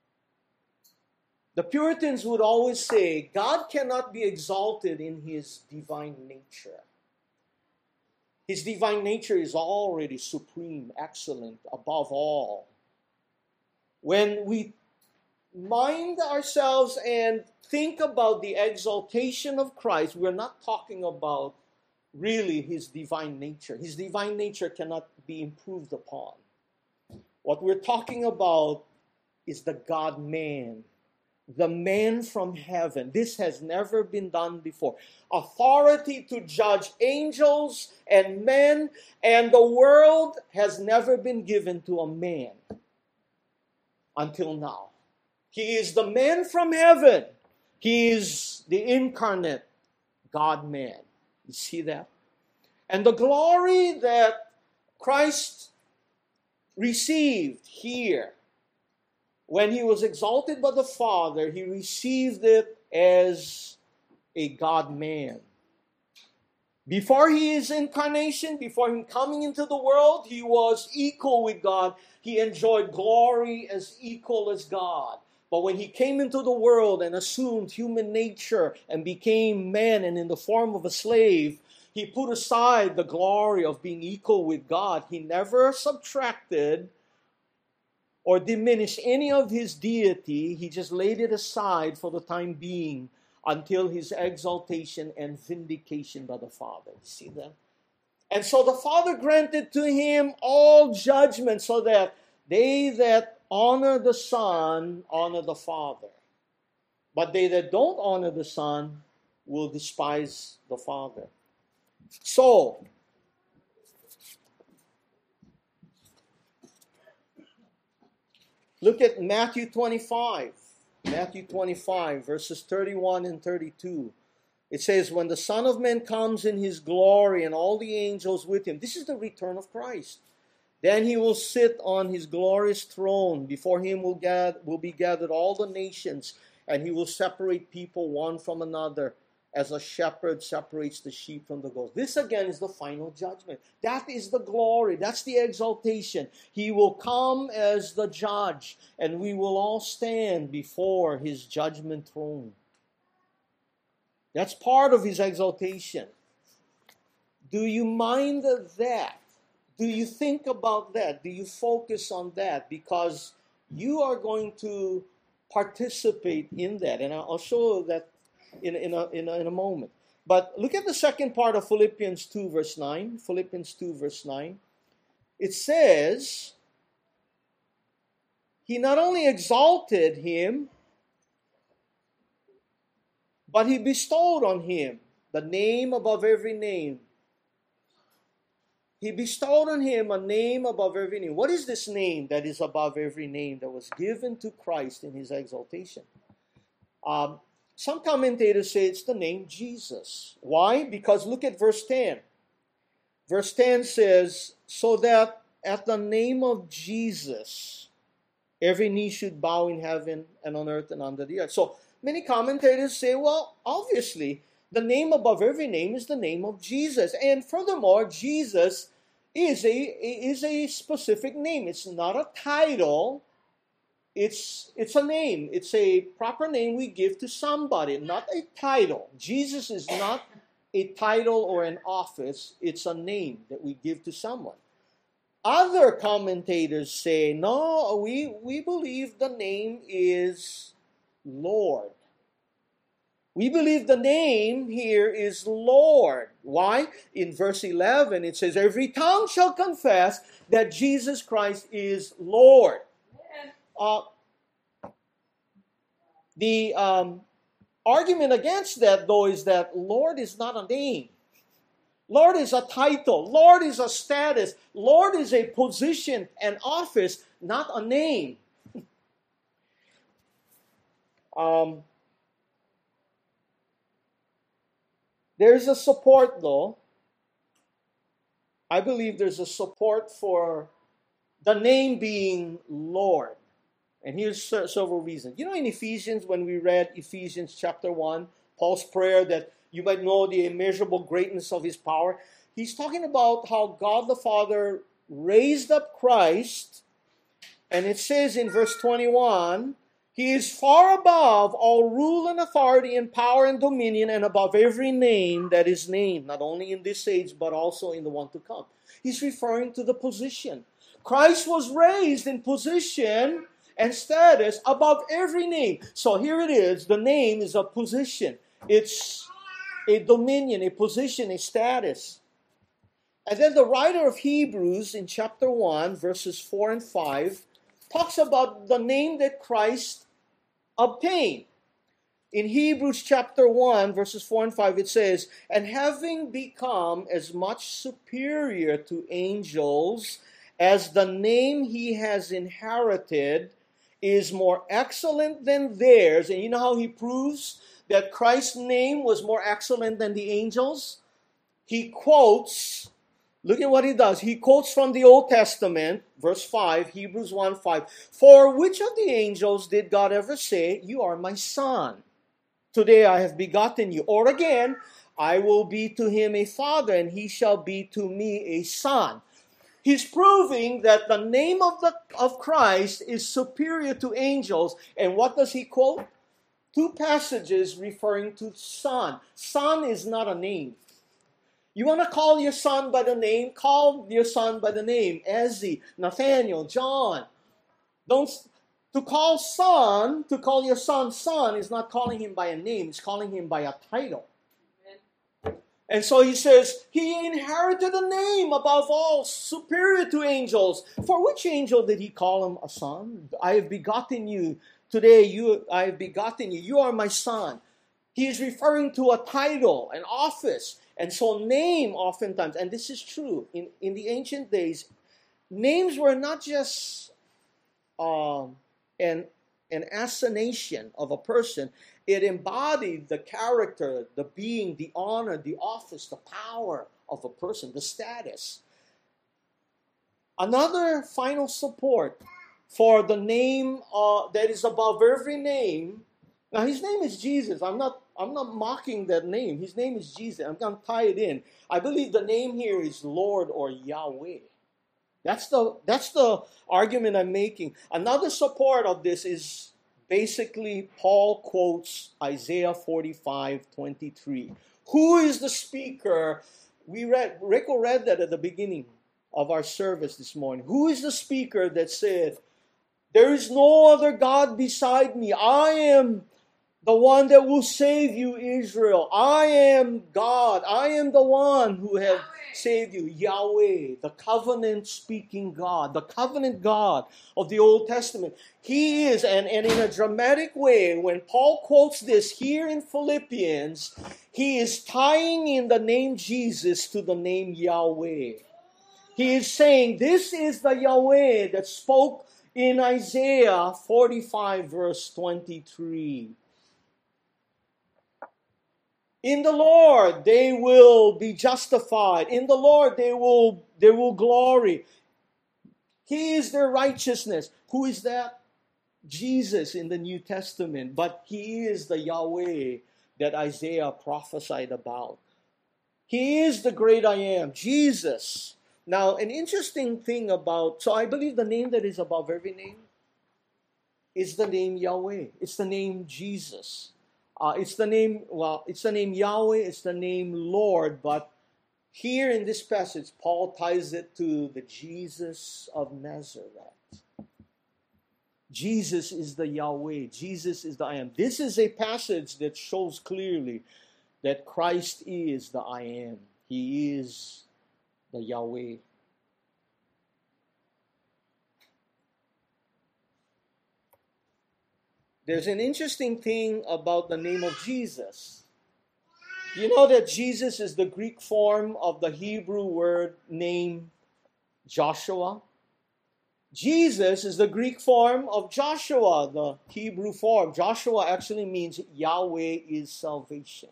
The Puritans would always say, God cannot be exalted in his divine nature. His divine nature is already supreme, excellent, above all. When we mind ourselves and think about the exaltation of Christ, we're not talking about really his divine nature. His divine nature cannot be improved upon. What we're talking about is the God-man, the man from heaven. This has never been done before. Authority to judge angels and men and the world has never been given to a man until now. He is the man from heaven. He is the incarnate God-man. You see that? And the glory that Christ received here, when he was exalted by the Father, he received it as a God-man. Before his incarnation, before him coming into the world, he was equal with God. He enjoyed glory as equal as God. But when he came into the world and assumed human nature and became man and in the form of a slave, he put aside the glory of being equal with God. He never subtracted or diminished any of his deity. He just laid it aside for the time being until his exaltation and vindication by the Father. See that? And so the Father granted to him all judgment so that they that honor the Son honor the Father. But they that don't honor the Son will despise the Father. So, look at Matthew twenty-five. Matthew twenty-five, verses thirty-one and thirty-two. It says, when the Son of Man comes in his glory and all the angels with him, this is the return of Christ. Then he will sit on his glorious throne. Before him will, gather, will be gathered all the nations, and he will separate people one from another, as a shepherd separates the sheep from the goats. This again is the final judgment. That is the glory. That's the exaltation. He will come as the judge, and we will all stand before his judgment throne. That's part of his exaltation. Do you mind that? Do you think about that? Do you focus on that? Because you are going to participate in that. And I'll show that in, in, a, in, a, in a moment. But look at the second part of Philippians two, verse nine. Philippians two, verse nine. It says, he not only exalted him, but he bestowed on him the name above every name. He bestowed on him a name above every name. What is this name that is above every name that was given to Christ in his exaltation? Um, some commentators say it's the name Jesus. Why? Because look at verse ten. Verse ten says, so that at the name of Jesus, every knee should bow in heaven and on earth and under the earth. So many commentators say, well, obviously, the name above every name is the name of Jesus. And furthermore, Jesus is a, is a specific name. It's not a title. It's, it's a name. It's a proper name we give to somebody, not a title. Jesus is not a title or an office. It's a name that we give to someone. Other commentators say, no, we, we believe the name is Lord. We believe the name here is Lord. Why? In verse eleven, it says, every tongue shall confess that Jesus Christ is Lord. Uh, the um, argument against that, though, is that Lord is not a name. Lord is a title. Lord is a status. Lord is a position and office, not a name. um, there's a support, though. I believe there's a support for the name being Lord. And here's several reasons. You know, in Ephesians, when we read Ephesians chapter one, Paul's prayer that you might know the immeasurable greatness of his power, he's talking about how God the Father raised up Christ. And it says in verse twenty-one, he is far above all rule and authority and power and dominion and above every name that is named, not only in this age, but also in the one to come. He's referring to the position. Christ was raised in position and status above every name. So here it is. The name is a position. It's a dominion, a position, a status. And then the writer of Hebrews in chapter one, verses four and five, talks about the name that Christ obtained. In Hebrews chapter one, verses four and five, it says, and having become as much superior to angels as the name he has inherited is more excellent than theirs. And you know how he proves that Christ's name was more excellent than the angels? he quotes, look at what he does. He quotes from the Old Testament, verse five, Hebrews one five. For which of the angels did God ever say, you are my son? Today I have begotten you. Or again, I will be to him a father, and he shall be to me a son. He's proving that the name of, the, of Christ is superior to angels. And what does he quote? Two passages referring to son. Son is not a name. You want to call your son by the name? Call your son by the name. Ezzy, Nathaniel, John. Don't... To call son, to call your son son is not calling him by a name, it's calling him by a title. Amen. And so he says, he inherited a name above all, superior to angels. For which angel did he call him a son? I have begotten you. Today you, I have begotten you. You are my son. He is referring to a title, an office. And so name oftentimes, and this is true, in, in the ancient days, names were not just... Um, An, an assignation of a person. It embodied the character, the being, the honor, the office, the power of a person, the status. Another final support for the name uh, that is above every name. Now his name is Jesus. I'm not, I'm not mocking that name. His name is Jesus. I'm going to tie it in. I believe the name here is Lord or Yahweh. That's the, that's the argument I'm making. Another support of this is basically Paul quotes Isaiah forty-five twenty-three. Who is the speaker? We read, Rico read that at the beginning of our service this morning. Who is the speaker that said, there is no other God beside me. I am the one that will save you, Israel. I am God. I am the one who have saved you, Yahweh, the covenant-speaking God, the covenant God of the Old Testament. He is, and, and in a dramatic way, when Paul quotes this here in Philippians, he is tying in the name Jesus to the name Yahweh. He is saying, this is the Yahweh that spoke in Isaiah forty-five, verse twenty-three. In the Lord they will be justified. In the Lord they will, they will glory. He is their righteousness. Who is that? Jesus in the New Testament. But he is the Yahweh that Isaiah prophesied about. He is the great I am, Jesus. Now, an interesting thing about, so I believe the name that is above every name is the name Yahweh. It's the name Jesus. Uh, it's the name, well, it's the name Yahweh, it's the name Lord, but here in this passage, Paul ties it to the Jesus of Nazareth. Jesus is the Yahweh. Jesus is the I am. This is a passage that shows clearly that Christ is the I am. He is the Yahweh. There's an interesting thing about the name of Jesus. You know that Jesus is the Greek form of the Hebrew word name Joshua? Jesus is the Greek form of Joshua, the Hebrew form. Joshua actually means Yahweh is salvation.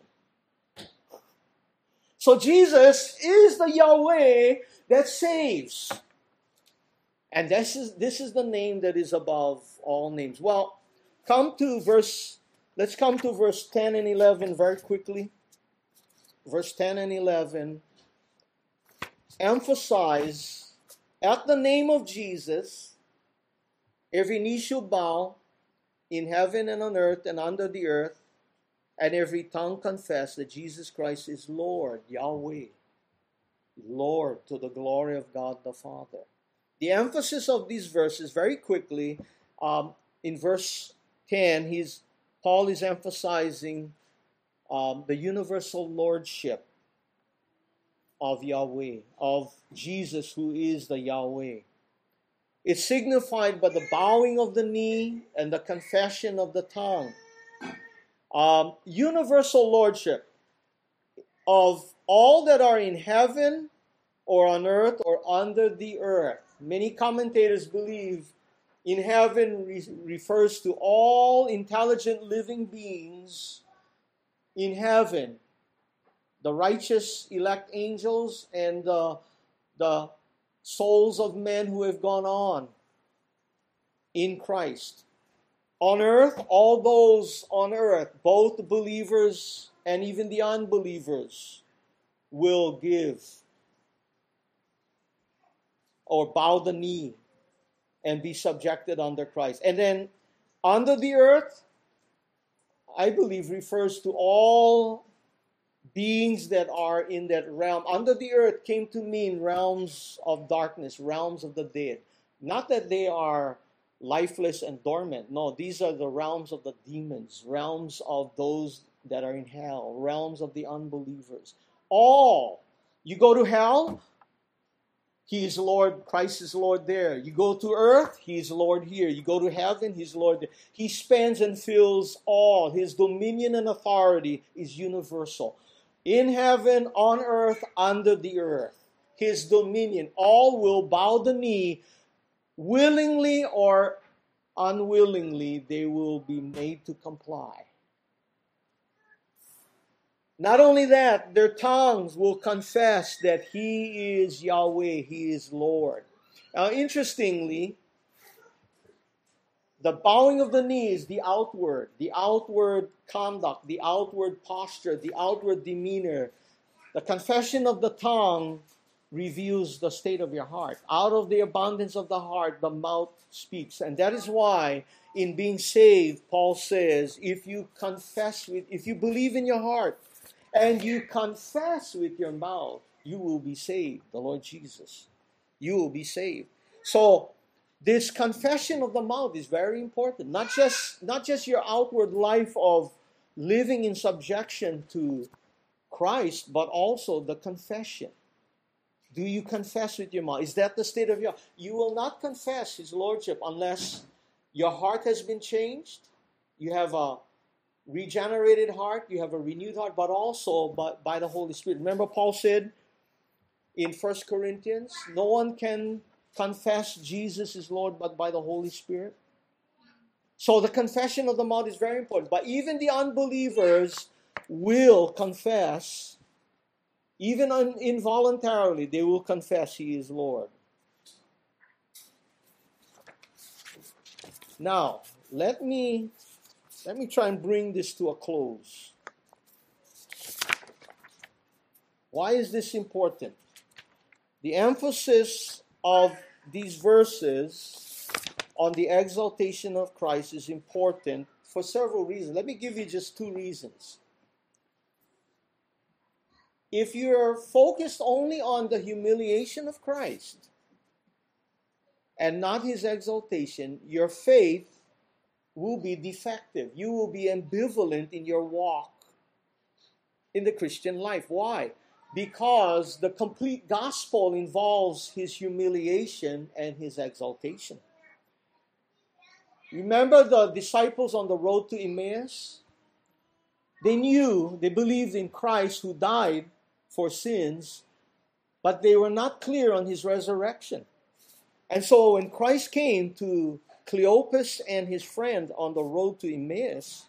So Jesus is the Yahweh that saves. And this is, this is the name that is above all names. Well, come to verse, let's come to verse ten and eleven very quickly. Verse ten and eleven emphasize, at the name of Jesus, every knee shall bow in heaven and on earth and under the earth, and every tongue confess that Jesus Christ is Lord, Yahweh, Lord, to the glory of God the Father. The emphasis of these verses, very quickly, um, in verse ten, he's, Paul is emphasizing um, the universal lordship of Yahweh, of Jesus who is the Yahweh. It's signified by the bowing of the knee and the confession of the tongue. Um, universal lordship of all that are in heaven or on earth or under the earth. Many commentators believe in heaven re- refers to all intelligent living beings in heaven. the righteous elect angels and the, the souls of men who have gone on in Christ. On earth, all those on earth, both the believers and even the unbelievers, will give or bow the knee and be subjected under Christ. And then under the earth, I believe, refers to all beings that are in that realm. Under the earth came to mean realms of darkness, realms of the dead. Not that they are lifeless and dormant. No, these are the realms of the demons, realms of those that are in hell, realms of the unbelievers. All. You go to hell, He is Lord, Christ is Lord there. You go to earth, He is Lord here. You go to heaven, He's Lord there. He spans and fills all. His dominion and authority is universal. In heaven, on earth, under the earth. His dominion. All will bow the knee. Willingly or unwillingly, they will be made to comply. Not only that, their tongues will confess that He is Yahweh, He is Lord. Now, interestingly, the bowing of the knee is the outward, the outward conduct, the outward posture, the outward demeanor. The confession of the tongue reveals the state of your heart. Out of the abundance of the heart, the mouth speaks. And that is why in being saved, Paul says, if you confess with, if you believe in your heart and you confess with your mouth, you will be saved, the Lord Jesus. You will be saved. So this confession of the mouth is very important. Not just, not just your outward life of living in subjection to Christ, but also the confession. Do you confess with your mouth? Is that the state of your heart? You will not confess His Lordship unless your heart has been changed. You have a regenerated heart. You have a renewed heart, but also by, by the Holy Spirit. Remember Paul said in First Corinthians, no one can confess Jesus is Lord but by the Holy Spirit. So the confession of the mouth is very important. But even the unbelievers will confess. Even un- involuntarily, they will confess He is Lord. Now, let me, let me try and bring this to a close. Why is this important? The emphasis of these verses on the exaltation of Christ is important for several reasons. Let me give you just two reasons. If you're focused only on the humiliation of Christ and not His exaltation, your faith will be defective. You will be ambivalent in your walk in the Christian life. Why? Because the complete gospel involves His humiliation and His exaltation. Remember the disciples on the road to Emmaus? They knew, they believed in Christ who died for sins, but they were not clear on His resurrection. And so when Christ came to Cleopas and his friend on the road to Emmaus,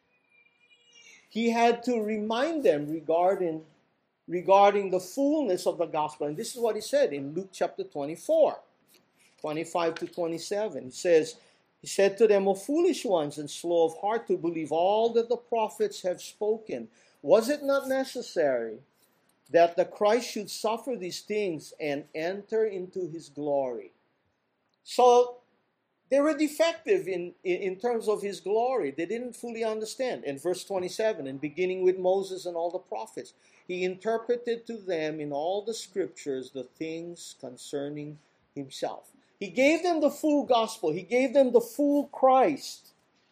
He had to remind them regarding, regarding the fullness of the gospel. And this is what He said in Luke chapter twenty-four, twenty-five to twenty-seven. He says, He said to them, O foolish ones and slow of heart to believe all that the prophets have spoken. Was it not necessary that the Christ should suffer these things and enter into His glory? So they were defective in, in, in terms of His glory. They didn't fully understand. In verse twenty-seven, and beginning with Moses and all the prophets, He interpreted to them in all the scriptures the things concerning Himself. He gave them the full gospel. He gave them the full Christ.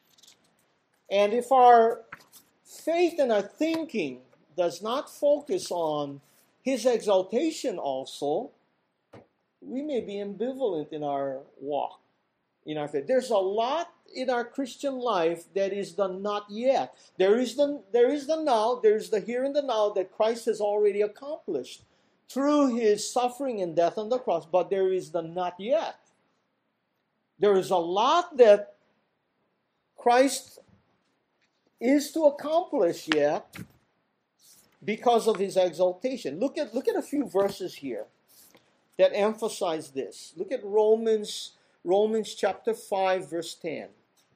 And if our faith and our thinking does not focus on His exaltation also, we may be ambivalent in our walk, in our faith. There's a lot in our Christian life that is the not yet. There is the, there is the now, there is the here and the now that Christ has already accomplished through His suffering and death on the cross, but there is the not yet. There is a lot that Christ is to accomplish yet, because of his exaltation. Look at, look at a few verses here that emphasize this. Look at Romans, Romans chapter five, verse ten.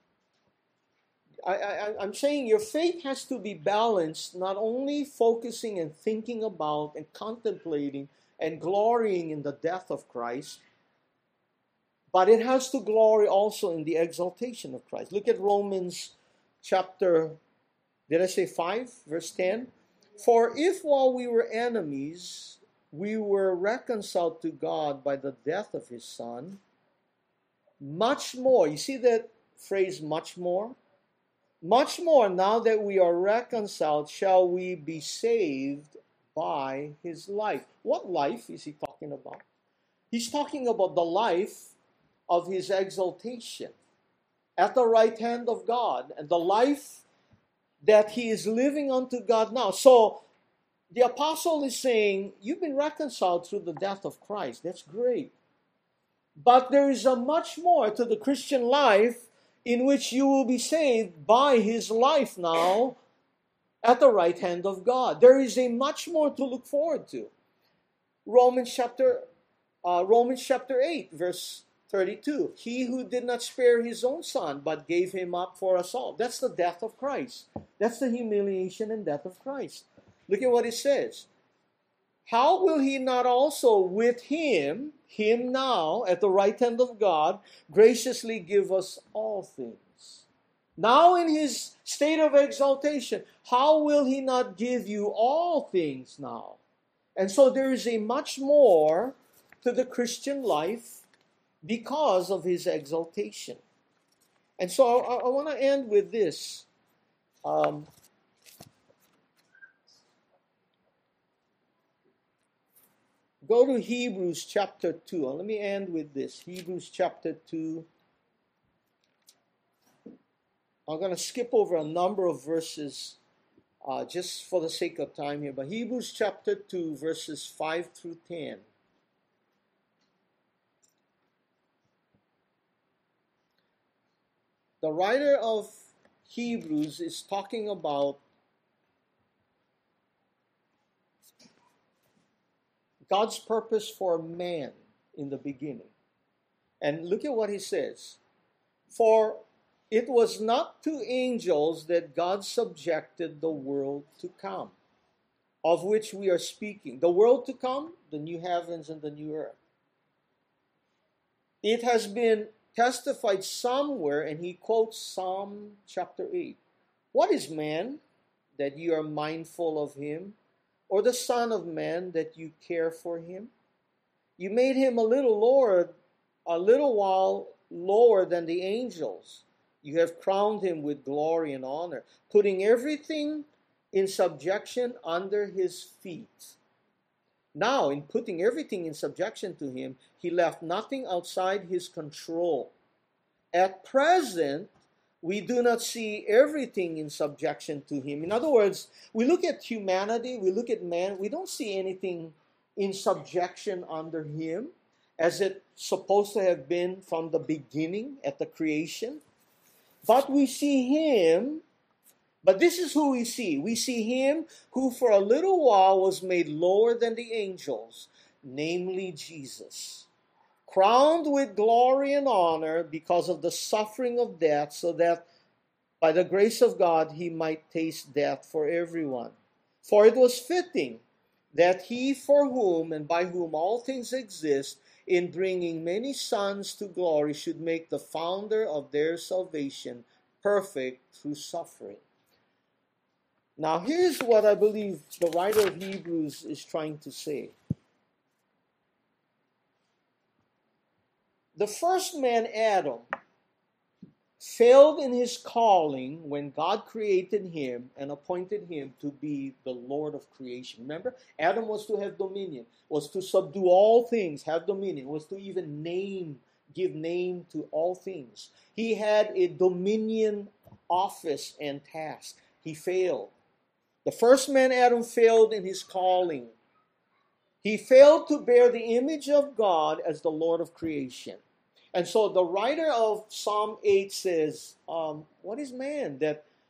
I, I, I'm saying your faith has to be balanced, not only focusing and thinking about and contemplating and glorying in the death of Christ, but it has to glory also in the exaltation of Christ. Look at Romans chapter, did I say five, verse ten? For if while we were enemies, we were reconciled to God by the death of his Son, much more, you see that phrase, much more? Much more, now that we are reconciled, shall we be saved by his life. What life is he talking about? He's talking about the life of his exaltation at the right hand of God, and the life that he is living unto God now. So the apostle is saying, you've been reconciled through the death of Christ. That's great. But there is a much more to the Christian life in which you will be saved by his life now at the right hand of God. There is a much more to look forward to. Romans chapter, uh, Romans chapter eight, verse thirty-two. He who did not spare his own son, but gave him up for us all. That's the death of Christ. That's the humiliation and death of Christ. Look at what it says. How will he not also with him, him now at the right hand of God, graciously give us all things? Now in his state of exaltation, how will he not give you all things now? And so there is a much more to the Christian life because of his exaltation. And so I, I want to end with this. Um, Go to Hebrews chapter two. Let me end with this. Hebrews chapter two. I'm going to skip over a number of verses uh, just for the sake of time here. But Hebrews chapter two, verses five through ten. The writer of Hebrews is talking about God's purpose for man in the beginning. And look at what he says. For it was not to angels that God subjected the world to come, of which we are speaking. The world to come, the new heavens and the new earth. It has been testified somewhere, and he quotes Psalm chapter eight. What is man that you are mindful of him? Or the Son of Man that you care for him? You made him a little lower, a little while lower than the angels. You have crowned him with glory and honor, putting everything in subjection under his feet. Now, in putting everything in subjection to him, he left nothing outside his control. At present, we do not see everything in subjection to him. In other words, we look at humanity, we look at man, we don't see anything in subjection under him as it's supposed to have been from the beginning at the creation. But we see him, but this is who we see. We see him who for a little while was made lower than the angels, namely Jesus, crowned with glory and honor because of the suffering of death, so that by the grace of God he might taste death for everyone. For it was fitting that he for whom and by whom all things exist, in bringing many sons to glory, should make the founder of their salvation perfect through suffering. Now here's what I believe the writer of Hebrews is trying to say. The first man, Adam, failed in his calling when God created him and appointed him to be the Lord of creation. Remember, Adam was to have dominion, was to subdue all things, have dominion, was to even name, give name to all things. He had a dominion office and task. He failed. The first man, Adam, failed in his calling. He failed to bear the image of God as the Lord of creation. And so the writer of Psalm eight says, um, what is man that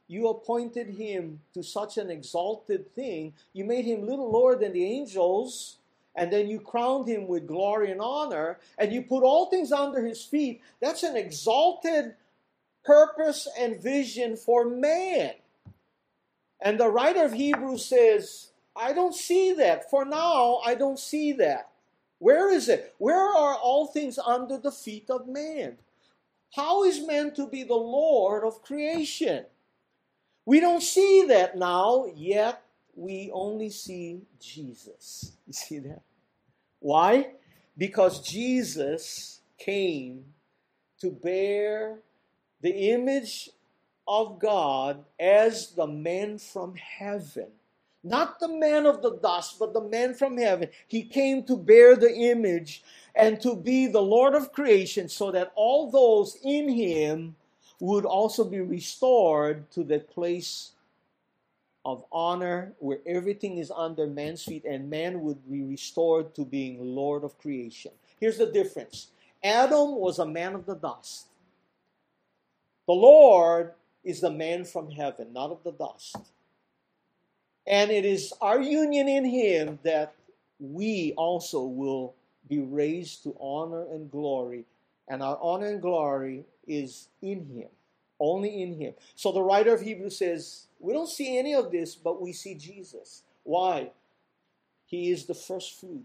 you appointed him to such an exalted thing. You made him little lower than the angels, and then you crowned him with glory and honor, and you put all things under his feet. That's an exalted purpose and vision for man. And the writer of Hebrews says, I don't see that. For now, I don't see that. Where is it? Where are all things under the feet of man? How is man to be the Lord of creation? We don't see that now, yet we only see Jesus. You see that? Why? Because Jesus came to bear the image of God as the man from heaven. Not the man of the dust, but the man from heaven. He came to bear the image and to be the Lord of creation, so that all those in him would also be restored to that place of honor where everything is under man's feet, and man would be restored to being Lord of creation. Here's the difference. Adam was a man of the dust. The Lord is the man from heaven, not of the dust. And it is our union in him that we also will be raised to honor and glory. And our honor and glory is in him, only in him. So the writer of Hebrews says, we don't see any of this, but we see Jesus. Why? He is the first fruit.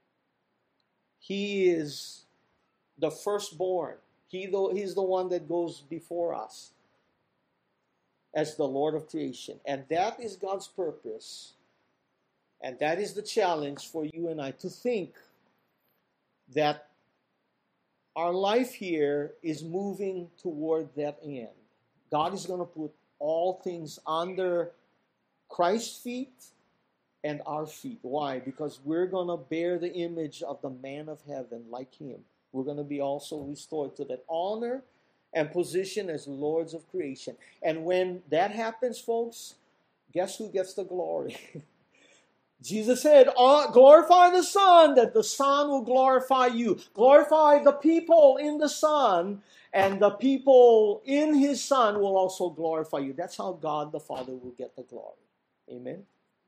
He is the firstborn. He the, he's the one that goes before us as the Lord of creation. And that is God's purpose. And that is the challenge for you and I, to think that our life here is moving toward that end. God is going to put all things under Christ's feet and our feet. Why? Because we're going to bear the image of the man of heaven like him. We're going to be also restored to that honor and position as lords of creation. And when that happens, folks, guess who gets the glory? Jesus said, oh, glorify the Son, that the Son will glorify you. Glorify the people in the Son, and the people in his Son will also glorify you. That's how God the Father will get the glory. Amen?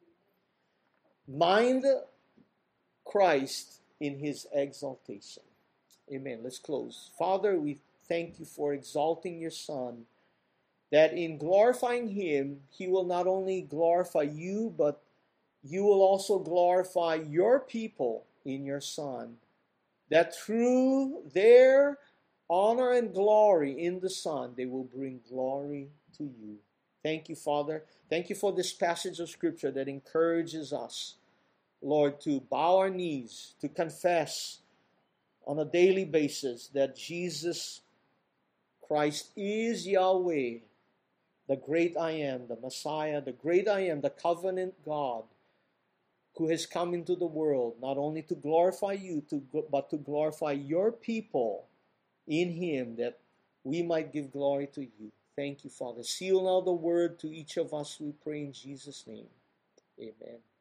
Mind Christ in his exaltation. Amen. Let's close. Father, we thank you for exalting your Son, that in glorifying him, he will not only glorify you, but you will also glorify your people in your Son, that through their honor and glory in the Son, they will bring glory to you. Thank you, Father. Thank you for this passage of Scripture that encourages us, Lord, to bow our knees, to confess on a daily basis that Jesus Christ is Yahweh, the great I am, the Messiah, the great I am, the covenant God, who has come into the world not only to glorify you, to, but to glorify your people in him, that we might give glory to you. Thank you, Father. Seal now the word to each of us, we pray in Jesus' name. Amen.